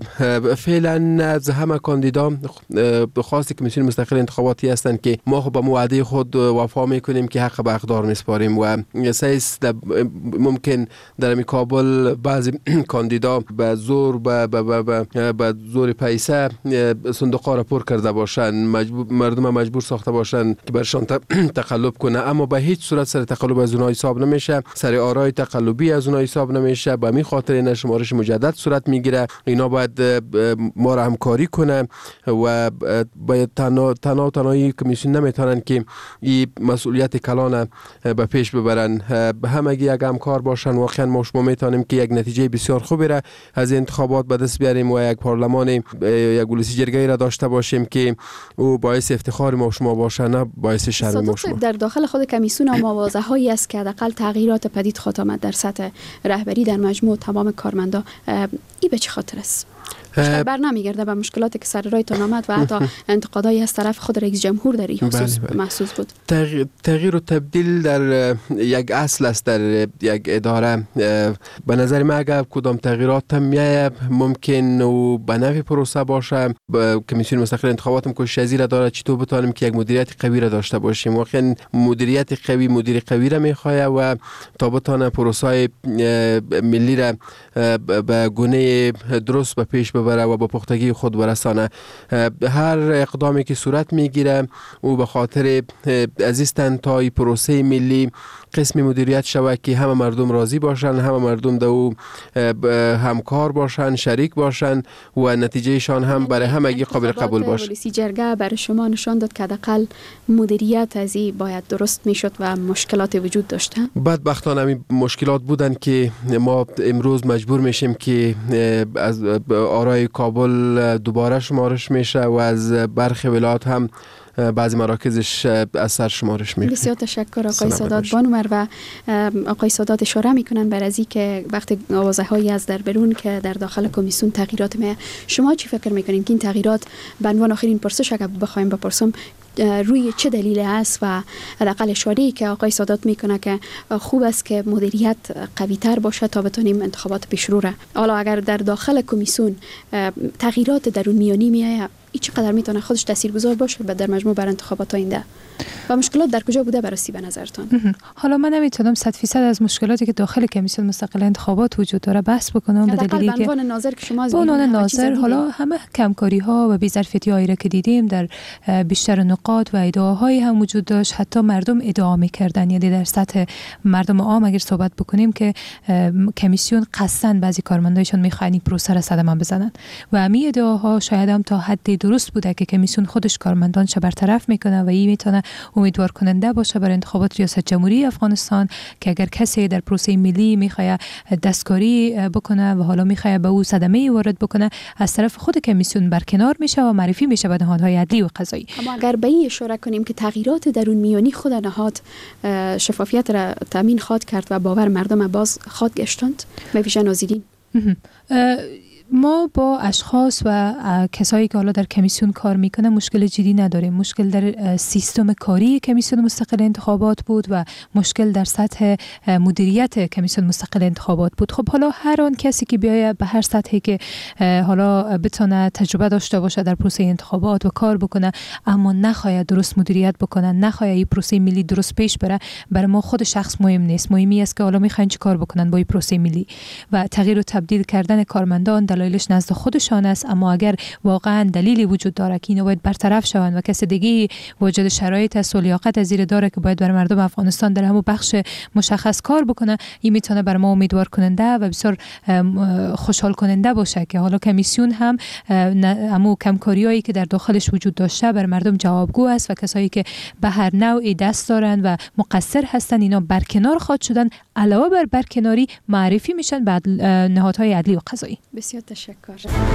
فعلا از همه کاندیدا خاصی کمیسیون مستقل انتخاباتی هستند که ما خب به وعده خود وفا میکنیم که حق به اقدار میسپاریم و سیس ممکن در کابل بعضی کاندیدا به زور به به به زور پیسه صندوق را پر کرده باشن، مردم مجبور ساخته باشن که برشان تقلب کنه، اما به هیچ صورت سر تقلب از اونها حساب نمیشه، سر آرای تقلبی از اونها حساب نمیشه. به همین خاطر این شمارش مجدد صورت میگیره. اینا باید ما را همکاری کنه و باید تنها تنها تنهایی کمیسیون نمیتونن که این مسئولیت کلان به پیش ببرن. همگی یک همکار باشن. واقعا ما شما میتونیم که یک نتیجه بسیار خوبی را از انتخابات به دست بیاریم و یک پارلمان یک ولسی جرگه‌ای را داشته باشیم که او باعث افتخار ما شما باشه، نه باعث شرم ما شما. در داخل خود کمیسیون هم آوازه هایی است که حداقل تغییرات پدید خواهد آمد در سطح رهبری در مجموع تمام کارمندا. این به چه خاطر است؟ بیشتر بر نمیگرده به مشکلاتی که سر رایتان آمد و حتی انتقادایی از طرف خود رئیس جمهور در این خصوص محسوس بود؟ تغییر و تبدیل در یک اصل است در یک اداره. به نظر من اگر کدام تغییرات هم میایه ممکن و به نفع پروسه باشه. کمیسیون مستقل انتخابات هم کوشش از این داره چطور بتونیم که یک مدیریت قوی را داشته باشیم. واقعا مدیریت قوی مدیر قوی را میخواد و تا بتونه پروسه ملی را به گونه درست به پیش ببره و با پختگی خود برسانه. هر اقدامی که صورت میگیره او به خاطر عزیزتن تا این پروسه ملی قسم مدیریت شود که همه مردم راضی باشن، همه مردم دو همکار باشن، شریک باشن و نتیجهشان هم برای همگی قابل قبول باشه. ولسی جرگه برای شما نشان داد که حداقل مدیریت از این باید درست میشد و مشکلات وجود داشته. بدبختانه همین مشکلات بودن که ما امروز مجبور میشیم که از آرای کابل دوباره شمارش میشه و از برخی ولایات هم بعضی مراکزش از سر شمارش میکنه. بسیار تشکر آقای سادات بانومر. و آقای سادات اشاره میکنن بر ازی که وقتی آوازه هایی از در برون که در داخل کمیسیون تغییرات می، شما چی فکر میکنین که این تغییرات به عنوان آخرین پرسش اگر بخوایم بپرسم روی چه دلیل است و حداقل اشاره‌ای که آقای سادات میکنه که خوب است که مدیریت قوی تر باشه تا بتونیم انتخابات پیش رو. حالا اگر در داخل کمیسیون تغییرات درون میانی میایه این چقدر میتونه خودش تاثیرگذار باشه در مجموع بر انتخابات آینده و مشکلات در کجا بوده بررسی به نظرتان؟ حالا من نمیتونم صد فیصد از مشکلاتی که داخل کمیسیون مستقل انتخابات وجود داره بحث بکنم به دلیلی که به عنوان ناظر که شما از به عنوان ناظر حالا همه کمکاری ها و بی‌ظرفیتی هایی را که دیدیم در بیشتر نقاط و ادعاهایی هم وجود داشت. حتی مردم ادعا میکردن، یعنی در سطح مردم عام اگر صحبت بکنیم که کمیسیون قصداً بعضی کارمندایشون میخوان این پروسه را صدمه بزنن و همین ادعاها شاید هم تا حدی درست بوده که کمیسیون خودش کارمندانش برطرف میکنه و این میتونه امیدوار کننده باشه برای انتخابات ریاست جمهوری افغانستان که اگر کسی در پروسه ملی میخواد دستکاری بکنه و حالا میخواد به او صدمه وارد بکنه از طرف خود کمیسیون برکنار میشه و معرفی میشه به نهادهای عدلی و قضایی. اما اگر به این اشاره کنیم که تغییرات درون میانی خود نهاد شفافیت را تامین خواد کرد و باور مردم باز خواد گشتند به ویژه نازیدین، ما با اشخاص و کسایی که حالا در کمیسیون کار میکنه مشکل جدی نداریم. مشکل در سیستم کاری کمیسیون مستقل انتخابات بود و مشکل در سطح مدیریت کمیسیون مستقل انتخابات بود. خب حالا هر آن کسی که بیاید به هر سطحی که حالا بتونه تجربه داشته باشه در پروسه انتخابات و کار بکنه اما نخواهد درست مدیریت بکنه، نخواهد این پروسه ملی درست پیش بره، برای ما خود شخص مهم نیست. مهمی است که حالا میخواین چی کار بکنن با این پروسه ملی و تغییر و تبدیل کردن کارمندان دلایلش نزد خودشان است. اما اگر واقعا دلیلی وجود داره که اینا باید برطرف شوند و کسی دیگه وجود شرایط است و لیاقت از زیر داره که باید بر مردم افغانستان در همون بخش مشخص کار بکنه، این میتونه بر ما امیدوار کننده و بسیار خوشحال کننده باشه که حالا کمیسیون هم همو کمکاریایی که در داخلش وجود داشته بر مردم جوابگو است و کسایی که به هر نوعی دست دارن و مقصر هستن اینا برکنار خواهد شدن. علاوه بر برکناری معرفی میشن به نهادهای عدلی و قضایی. بسیار تشکر.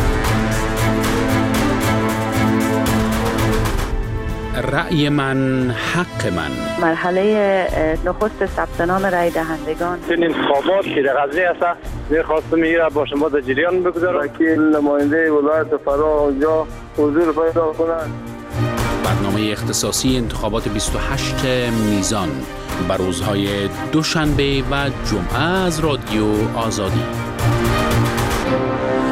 رأی من حق من. مرحله نخست ثبت نام رای دهندگان. این انتخابات که در غزنی است می‌خواستم میره با شما در جریان بگذارم که نماینده ولایت فرا اونجا حضور پیدا کنند. برنامه اختصاصی انتخابات بیست و هشت میزان بر روزهای دوشنبه و جمعه از رادیو آزادی.